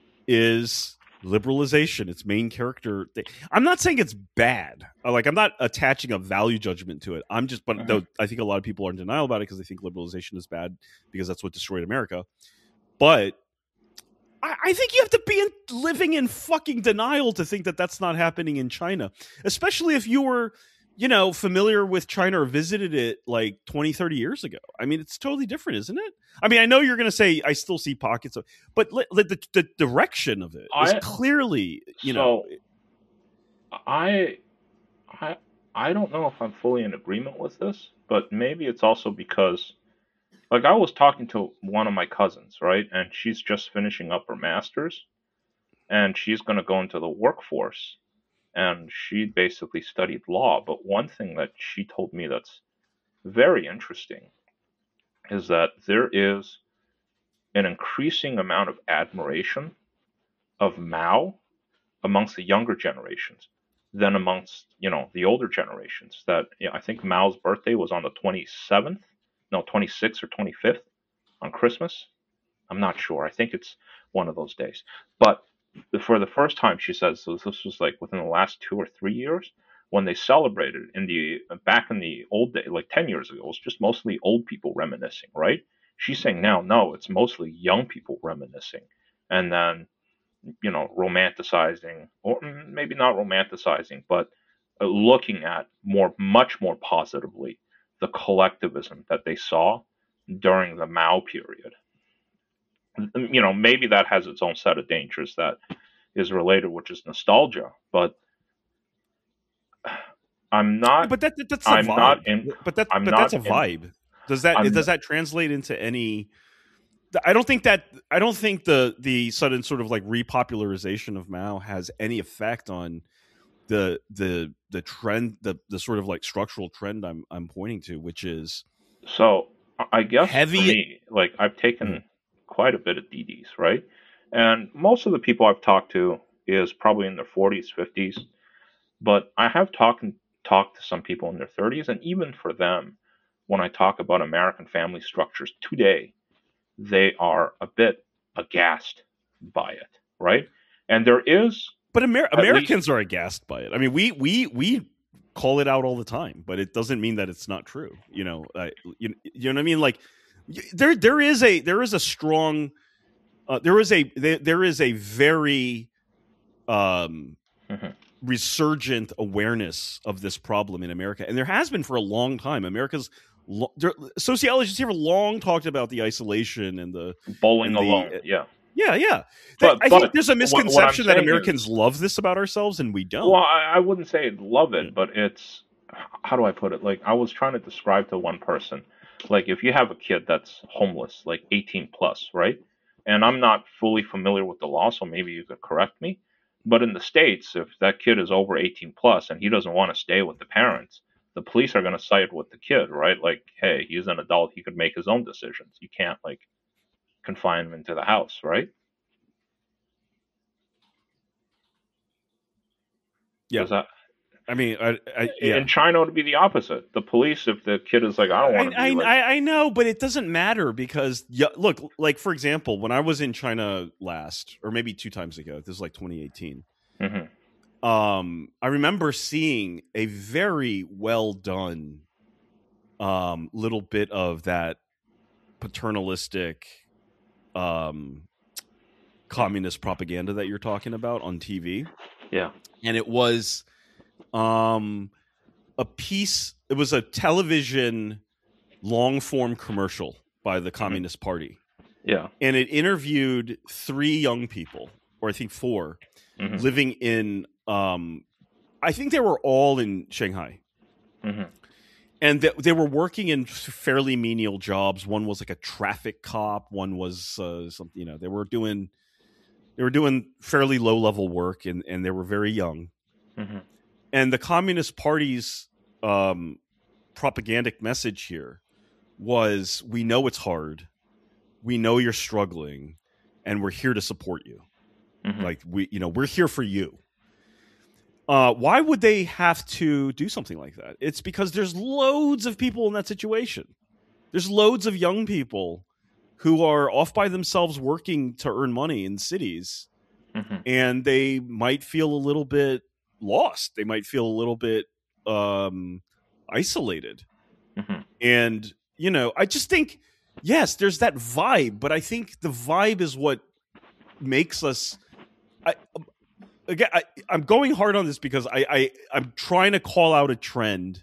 is liberalization. It's main character thing. I'm not saying it's bad. Like, I'm not attaching a value judgment to it. I'm just, but mm-hmm. though I think a lot of people are in denial about it because they think liberalization is bad because that's what destroyed America. But I, I think you have to be in, living in fucking denial to think that that's not happening in China, especially if you were, you know, familiar with China or visited it like twenty, thirty years ago. I mean, it's totally different, isn't it? I mean, I know you're going to say I still see pockets of, but li- li- the, the direction of it is I, clearly, you so know. I, I, I don't know if I'm fully in agreement with this, but maybe it's also because, like, I was talking to one of my cousins, right? And she's just finishing up her master's, and she's going to go into the workforce. And she basically studied law. But one thing that she told me that's very interesting is that there is an increasing amount of admiration of Mao amongst the younger generations than amongst, you know, the older generations. That, you know, I think Mao's birthday was on the twenty-seventh, no, twenty-sixth or twenty-fifth on Christmas. I'm not sure. I think it's one of those days. But for the first time, she says, so this was like within the last two or three years, when they celebrated in the back in the old day, like ten years ago, it was just mostly old people reminiscing, right? She's saying now, no, it's mostly young people reminiscing, and then, you know, romanticizing, or maybe not romanticizing, but looking at more, much more positively, the collectivism that they saw during the Mao period. You know, maybe that has its own set of dangers that is related, which is nostalgia. But I'm not. But that, that's a I'm vibe. not in. But that, I'm but not that's a vibe. In, does that I'm, does that translate into any? I don't think that. I don't think the the sudden sort of like repopularization of Mao has any effect on the the the trend, the the sort of like structural trend I'm I'm pointing to, which is so. I guess heavy. For me, like I've taken. Mm. quite a bit of D Ds, right? And most of the people I've talked to is probably in their forties, fifties. But I have talked talked to some people in their thirties, and even for them, when I talk about American family structures today, they are a bit aghast by it, right? And there is, but Amer- Americans least, are aghast by it. I mean, we we we call it out all the time, but it doesn't mean that it's not true. You know, uh, you, you know what I mean? Like, there there is a there is a strong uh, there is a there, there is a very um, mm-hmm. resurgent awareness of this problem in America, and there has been for a long time. America's lo- there, sociologists here have long talked about the isolation and the bowling and the, alone. Yeah, yeah, yeah. But, I but think there's a misconception that Americans is, love this about ourselves, and we don't. Well, I, I wouldn't say love it, yeah. but it's, how do I put it? Like, I was trying to describe to one person, like, if you have a kid that's homeless, like eighteen plus, right? And I'm not fully familiar with the law, so maybe you could correct me. But in the States, if that kid is over eighteen plus and he doesn't want to stay with the parents, the police are going to side with the kid, right? Like, hey, he's an adult. He could make his own decisions. You can't, like, confine him into the house, right? Yeah. Does that, I mean, I, I, yeah. In China, it would be the opposite. The police, if the kid is like, I don't want to be I, like... I, I know, but it doesn't matter because, yeah, look, like, for example, when I was in China last, or maybe two times ago, this is like twenty eighteen, Mm-hmm. um, I remember seeing a very well done um, little bit of that paternalistic um, communist propaganda that you're talking about on T V. Yeah. And it was um, a piece, it was a television long form commercial by the Communist mm-hmm. Party. Yeah. And it interviewed three young people, or I think four, mm-hmm. living in, um, I think they were all in Shanghai. Mm-hmm. And th- they were working in fairly menial jobs. One was like a traffic cop. One was uh, something, you know, they were doing, they were doing fairly low level work, and, and they were very young. Mm-hmm. And the Communist Party's um, propagandic message here was, we know it's hard. We know you're struggling, and we're here to support you. Mm-hmm. Like, we, you know, we're here for you. Uh, why would they have to do something like that? It's because there's loads of people in that situation. There's loads of young people who are off by themselves working to earn money in cities, mm-hmm. and they might feel a little bit lost. They might feel a little bit um, isolated. Mm-hmm. And, you know, I just think, yes, there's that vibe, but I think the vibe is what makes us... I, Again, I, I'm going hard on this because I, I, I'm trying to call out a trend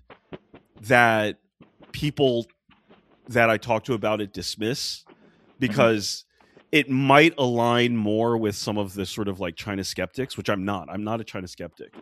that people that I talk to about it dismiss, because mm-hmm. it might align more with some of the sort of like China skeptics, which I'm not. I'm not a China skeptic.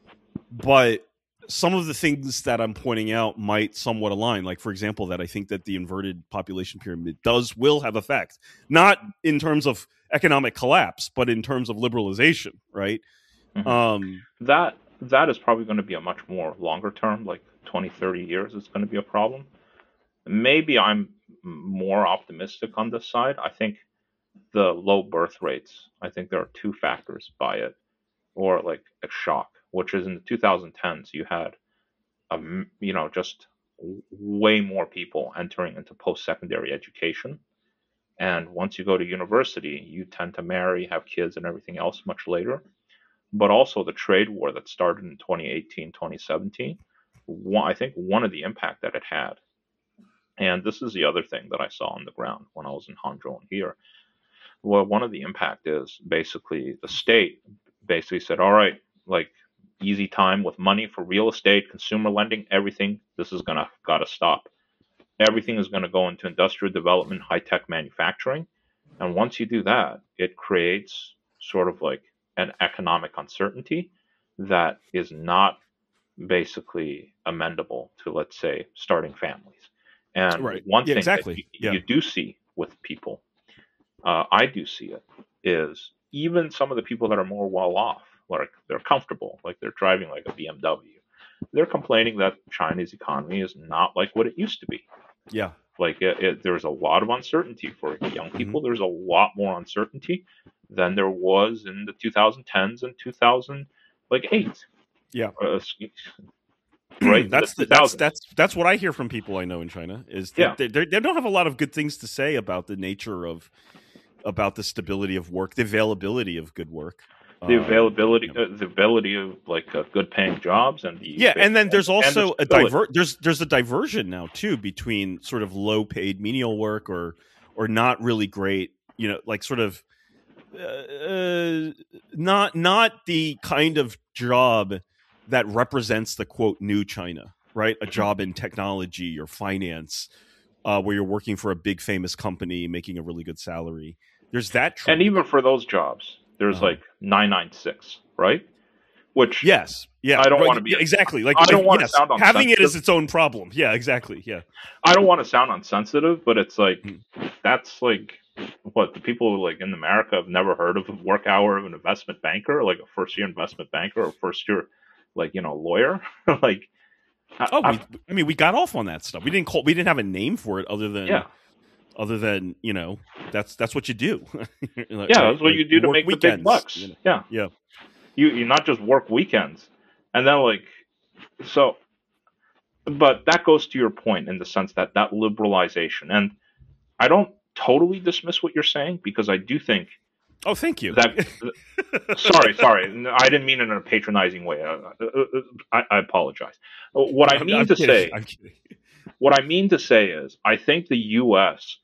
But some of the things that I'm pointing out might somewhat align. Like, for example, that I think that the inverted population pyramid does will have effect, not in terms of economic collapse, but in terms of liberalization, right? Mm-hmm. Um, that that is probably going to be a much more longer term, like twenty, thirty years. It's going to be a problem. Maybe I'm more optimistic on this side. I think the low birth rates, I think there are two factors by it, or like a shock, which is in the twenty tens, you had, a, you know, just way more people entering into post-secondary education. And once you go to university, you tend to marry, have kids, and everything else much later. But also the trade war that started in twenty eighteen, twenty seventeen, one, I think one of the impact that it had, and this is the other thing that I saw on the ground when I was in Hangzhou and here, well, one of the impact is basically the state basically said, all right, like easy time with money for real estate, consumer lending, everything, this is going to got to stop. Everything is going to go into industrial development, high-tech manufacturing. And once you do that, it creates sort of like an economic uncertainty that is not basically amendable to, let's say, starting families. And right. one yeah, thing exactly. that you, yeah. you do see with people, uh, I do see it, is even some of the people that are more well off, like they're comfortable, like they're driving like a B M W, they're complaining that China's economy is not like what it used to be. Yeah. Like it, it, there's a lot of uncertainty for young people. Mm-hmm. There's a lot more uncertainty than there was in the twenty tens and two thousand eight. Yeah. Uh, right. that's the, that's that's that's what I hear from people I know in China is that yeah. they, they they don't have a lot of good things to say about the nature of about the stability of work, the availability of good work. The availability, uh, you know. uh, the ability of like uh, good paying jobs, and the yeah, and then there's also the a diver. There's there's a diversion now too between sort of low paid menial work or or not really great, you know, like sort of uh, not not the kind of job that represents the quote new China, right? A job in technology or finance, uh, where you're working for a big famous company making a really good salary. There's that trend. And even for those jobs. There's uh-huh. like nine ninety-six, right? Which yes, yeah, I don't right. want to be yeah, exactly like I don't like, want yes, to sound having it as its own problem. Yeah, exactly. Yeah, I don't want to sound insensitive, but it's like mm. that's like what the people like in America have never heard of a work hour of an investment banker, like a first year investment banker or first year, like you know, lawyer. like, oh, I, we, I mean, we got off on that stuff. We didn't call. We didn't have a name for it other than yeah. Other than, you know, that's that's what you do. like, yeah, that's what you do to make weekends, the big bucks. You know? Yeah. Yeah. You you not just work weekends. And then like So, but that goes to your point in the sense that that liberalization, and I don't totally dismiss what you're saying because I do think Oh, thank you. that. Sorry, sorry, I didn't mean it in a patronizing way. Uh, uh, uh, I, I apologize. What I I'm, mean I'm to kidding. say, I'm kidding. what I mean to say is, I think the U S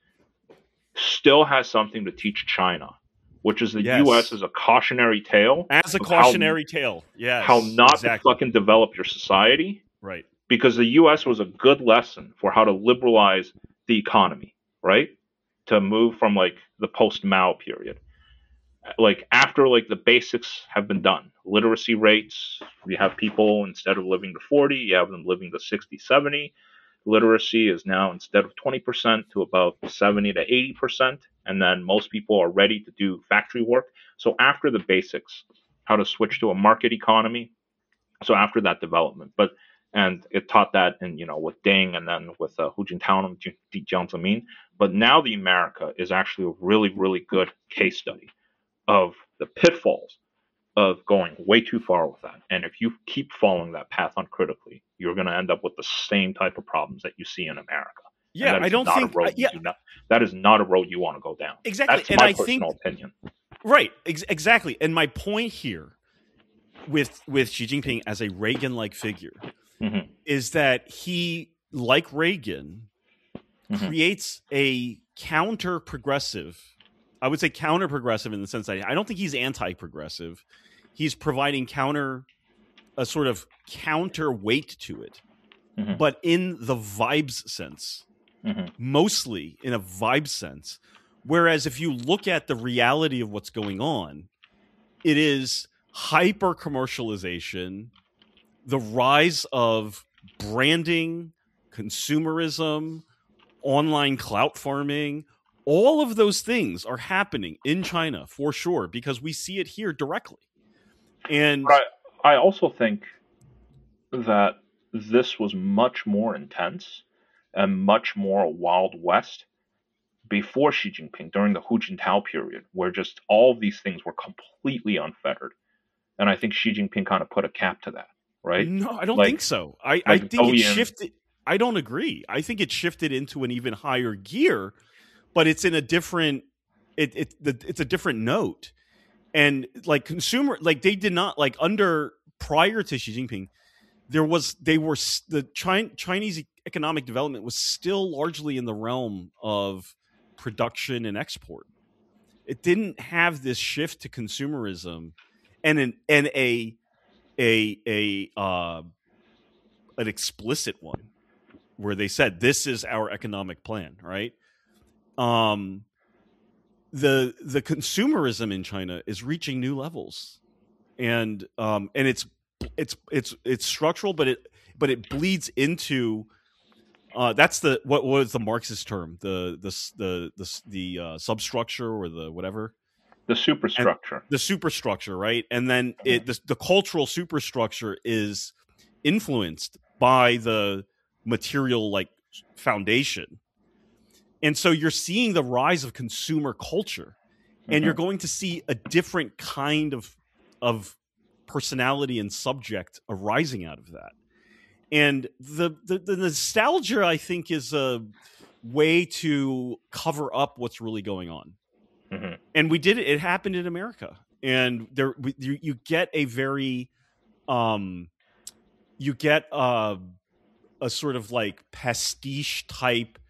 still has something to teach China, which is the Yes. U S is a cautionary tale As a of how, cautionary tale. Yes. how not exactly. to fucking develop your society. Right. Because the U S was a good lesson for how to liberalize the economy, right? To move from like the post-Mao period. Like after like the basics have been done, literacy rates, you have people instead of living to forty, you have them living to sixty, seventy. Literacy is now instead of twenty percent to about seventy to eighty percent. And then most people are ready to do factory work. So after the basics, how to switch to a market economy. So after that development, but and it taught that in you know with Deng and then with uh, Hu Jintao and Jiang Zemin. But now the America is actually a really really good case study of the pitfalls of going way too far with that. And if you keep following that path uncritically, you're going to end up with the same type of problems that you see in America. Yeah, I don't think. A road I, yeah, you do not, that is not a road you want to go down. Exactly, That's and my I personal think, opinion. Right, ex- exactly. And my point here with with Xi Jinping as a Reagan-like figure mm-hmm. is that he, like Reagan, mm-hmm. creates a counter-progressive. I would say counter-progressive in the sense that I don't think he's anti-progressive. He's providing counter, a sort of counterweight to it, mm-hmm. but in the vibes sense, mm-hmm. mostly in a vibe sense. Whereas if you look at the reality of what's going on, it is hyper commercialization, the rise of branding, consumerism, online clout farming. All of those things are happening in China for sure because we see it here directly. And but I, I also think that this was much more intense and much more Wild West before Xi Jinping, during the Hu Jintao period, where just all of these things were completely unfettered. And I think Xi Jinping kind of put a cap to that, right? No, I don't like, think so. I, like I think Douyin. it shifted. I don't agree. I think it shifted into an even higher gear, but it's in a different. It it the, it's a different note, and like consumer, like they did not like under prior to Xi Jinping, there was they were the China, Chinese economic development was still largely in the realm of production and export. It didn't have this shift to consumerism, and an and a a a uh, an explicit one where they said this is our economic plan, right? Um, the the consumerism in China is reaching new levels, and um, and it's it's it's it's structural, but it but it bleeds into uh, that's the what was the Marxist term the the the the, the uh, substructure or the whatever the superstructure and the superstructure, right? And then it the, the cultural superstructure is influenced by the material like foundation. And so you're seeing the rise of consumer culture, and mm-hmm. you're going to see a different kind of of personality and subject arising out of that. And the, the, the nostalgia, I think, is a way to cover up what's really going on. Mm-hmm. And we did it. It happened in America. And there you, you get a very, um, you get a, a sort of like pastiche type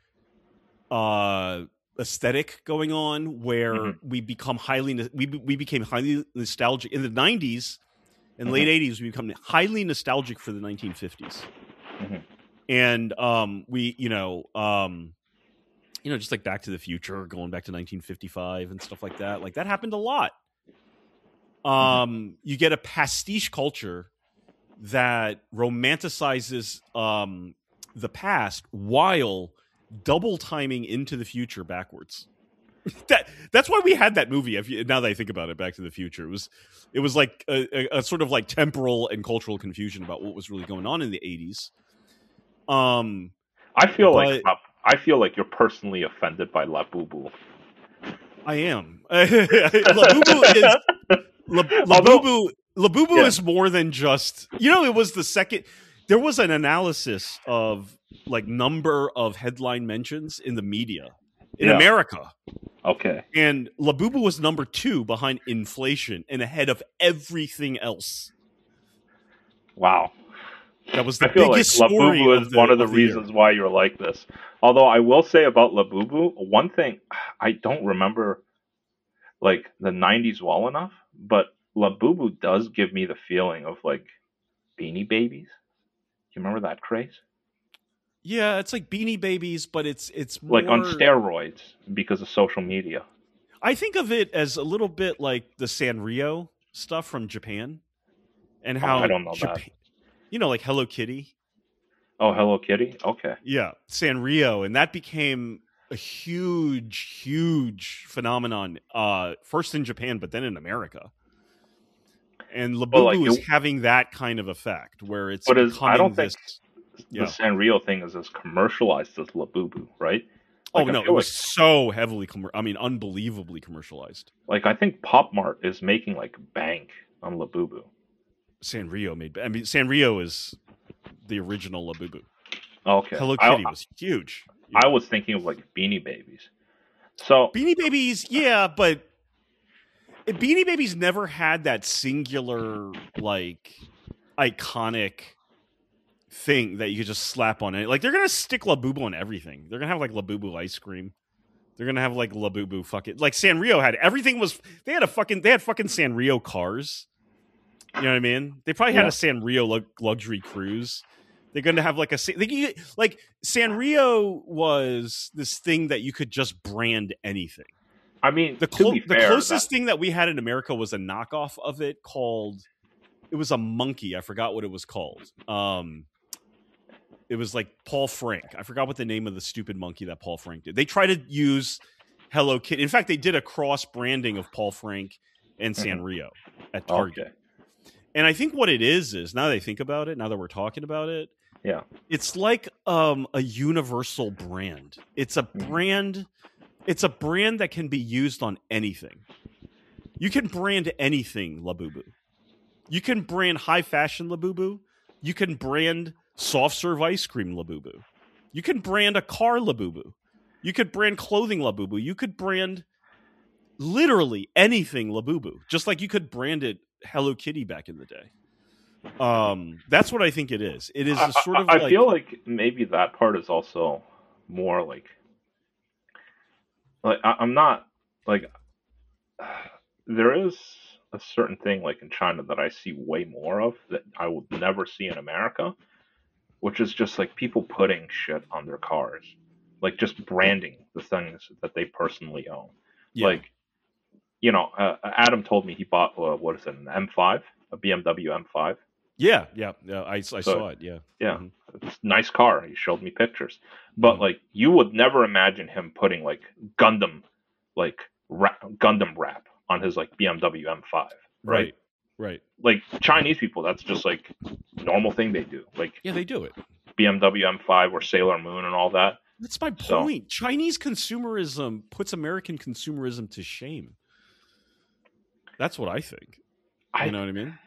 uh, aesthetic going on where mm-hmm. we become highly, we, we became highly nostalgic in the nineties. In the mm-hmm. late eighties, we become highly nostalgic for the nineteen fifties. Mm-hmm. And um, we, you know, um, you know, just like Back to the Future, going back to nineteen fifty-five and stuff like that. Like that happened a lot. Um, mm-hmm. You get a pastiche culture that romanticizes um, the past while double timing into the future backwards. that that's why we had that movie. If you, now that I think about it, Back to the Future, it was it was like a, a, a sort of like temporal and cultural confusion about what was really going on in the eighties. Um, I feel but, like I feel like you're personally offended by La Boo Boo. I am. La Boo Boo is La, La Boo Boo. La Boo Boo yeah. is more than just, you know, it was the second. there was an analysis of like number of headline mentions in the media in Yeah. America. Okay. And Labubu was number two behind inflation and ahead of everything else. Wow. That was the I feel like biggest story Labubu of is the, one of the of the year. reasons why you're like this. Although I will say about Labubu, one thing I don't remember like the nineties well enough, but Labubu does give me the feeling of like Beanie Babies. You remember that craze? Yeah, it's like Beanie Babies, but it's it's more Like on steroids because of social media. I think of it as a little bit like the Sanrio stuff from Japan, and Oh, how I don't know Japan, that. you know, like Hello Kitty. Oh, Hello Kitty? Okay. Yeah, Sanrio, and that became a huge, huge phenomenon. Uh, first in Japan, but then in America. And Well, Labubu like is it, having that kind of effect where it's but is I becoming don't this. think the Yeah. Sanrio thing is as commercialized as Labubu, right? Oh Like, I no, it feel was like, so heavily. Commer- I mean, unbelievably commercialized. like I think Pop Mart is making like bank on Labubu. Sanrio made. I mean, Sanrio is the original Labubu. Okay. Hello I, Kitty was huge. you I know. was thinking of like Beanie Babies. So Beanie Babies, yeah, but it- Beanie Babies never had that singular, like, iconic thing that you could just slap on it. Like, they're gonna stick Labubu on everything. They're gonna have like Labubu ice cream. They're gonna have like Labubu fucking like Sanrio had everything was they had a fucking they had fucking Sanrio cars. You know what I mean? They probably had Yeah. a Sanrio lu- luxury cruise. They're going to have like a Sa- they, you- like Sanrio was this thing that you could just brand anything. I mean, The to clo- be the fair, closest that, thing that we had in America was a knockoff of it called it was a monkey. I forgot what it was called. Um, it was like Paul Frank. I forgot what the name of the stupid monkey that Paul Frank did. They tried to use Hello Kitty. In fact, they did a cross branding of Paul Frank and Mhm. Sanrio at Target. Okay. And I think what it is is now that I think about it, now that we're talking about it, Yeah. it's like um, a universal brand. It's a Mhm. brand. It's a brand that can be used on anything. You can brand anything, Labubu. You can brand high fashion Labubu. You can brand soft serve ice cream Labubu. You can brand a car Labubu. You could brand clothing Labubu. You could brand literally anything Labubu, just like you could brand it Hello Kitty back in the day. Um, that's what I think it is. It is I, a sort of I, I like feel like maybe that part is also more like, like I, I'm not like there is a certain thing like in China that I see way more of that I would never see in America, which is just like people putting shit on their cars, like just branding the things that they personally own. yeah, Like, you know, uh, Adam told me he bought uh, what is it, an M five, a B M W M five. yeah, yeah, yeah. I, I So saw it. Yeah, yeah, Mhm. it's a nice car. He showed me pictures, but Mhm. like you would never imagine him putting like Gundam, like ra- Gundam wrap on his like B M W M five, right? right, right. Like Chinese people, that's just like normal thing they do. Like Yeah, they do it. B M W M five or Sailor Moon and all that. That's my So point. Chinese consumerism puts American consumerism to shame. That's what I think. You I know what I mean?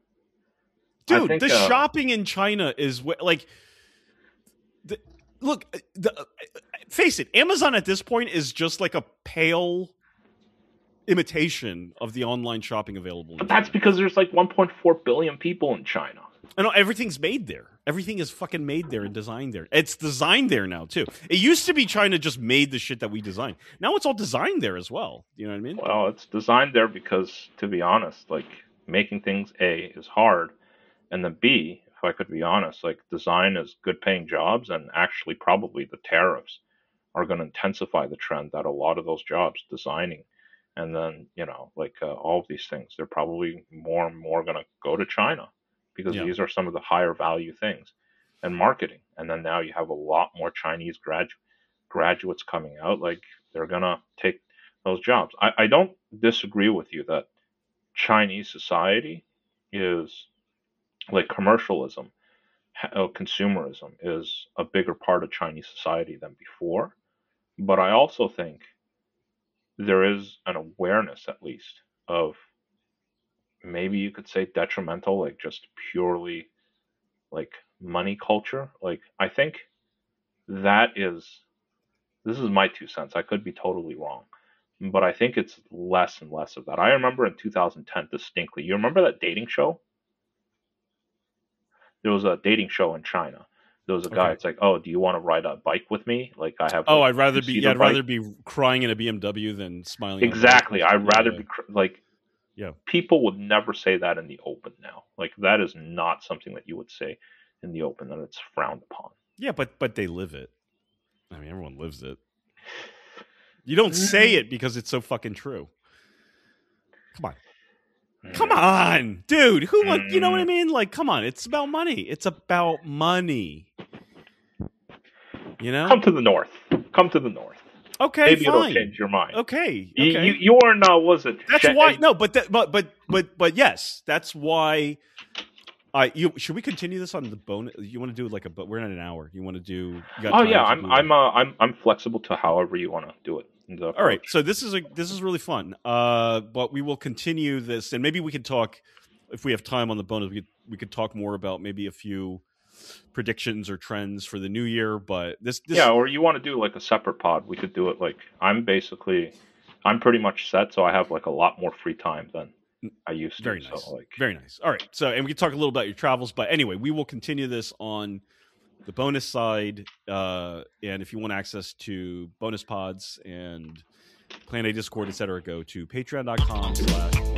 I Dude, think the uh, shopping in China is wh- like the, look, uh, the, uh, face it, Amazon at this point is just like a pale imitation of the online shopping available in but that's China. because there's like one point four billion people in China. I know everything's made there. Everything is fucking made there and designed there. It's designed there now too. It used to be China just made the shit that we design. Now it's all designed there as well. You know what I mean? Well, it's designed there because, to be honest, like making things A is hard, and then B, if I could be honest, like design is good paying jobs, and actually probably the tariffs are going to intensify the trend that a lot of those jobs, designing, and then you know, like uh, all of these things, they're probably more and more going to go to China because Yeah. these are some of the higher value things, and marketing, and then now you have a lot more Chinese gradu- graduates coming out, like they're gonna take those jobs. I, I don't disagree with you that Chinese society is like commercialism, uh, consumerism is a bigger part of Chinese society than before. But I also think there is an awareness, at least, of maybe you could say detrimental, like just purely like money culture. Like I think that is this is my two cents. I could be totally wrong, but I think it's less and less of that. I remember in two thousand ten distinctly. You remember that dating show? There was a dating show in China. There was a guy. Okay. It's like, oh, do you want to ride a bike with me? Like I have. Oh, like, I'd rather be. two-seater Yeah, I'd bike. rather be crying in a B M W than smiling. Exactly. On a I'd yeah, rather yeah. be cr- like. Yeah. People would never say that in the open now. Like that is not something that you would say in the open. That it's frowned upon. Yeah, but but they live it. I mean, everyone lives it. You don't say it because it's so fucking true. Come on. Come on, dude. Who want, you know what I mean? Like, come on. It's about money. It's about money. You know? Come to the north. Come to the north. Okay, Maybe fine. it'll change your mind. Okay. You, okay. you, you are not, was it? That's Sh- why. No, but that, but but but but yes, that's why. I you should we continue this on the bonus? You want to do like a but we're not an hour. You want to do? You got Oh time yeah, to I'm do I'm uh, I'm I'm flexible to however you want to do it. The All right, approach. so this is a this is really fun. Uh, but we will continue this, and maybe we could talk if we have time on the bonus. We could we could talk more about maybe a few predictions or trends for the new year. But this, this Yeah, or you want to do like a separate pod? We could do it. Like I'm basically, I'm pretty much set, so I have like a lot more free time than I used to. very nice, So like, very nice. All right, so and we can talk a little about your travels. But anyway, we will continue this on the bonus side. Uh, and if you want access to bonus pods and Plan A Discord, et cetera, go to patreon dot com slash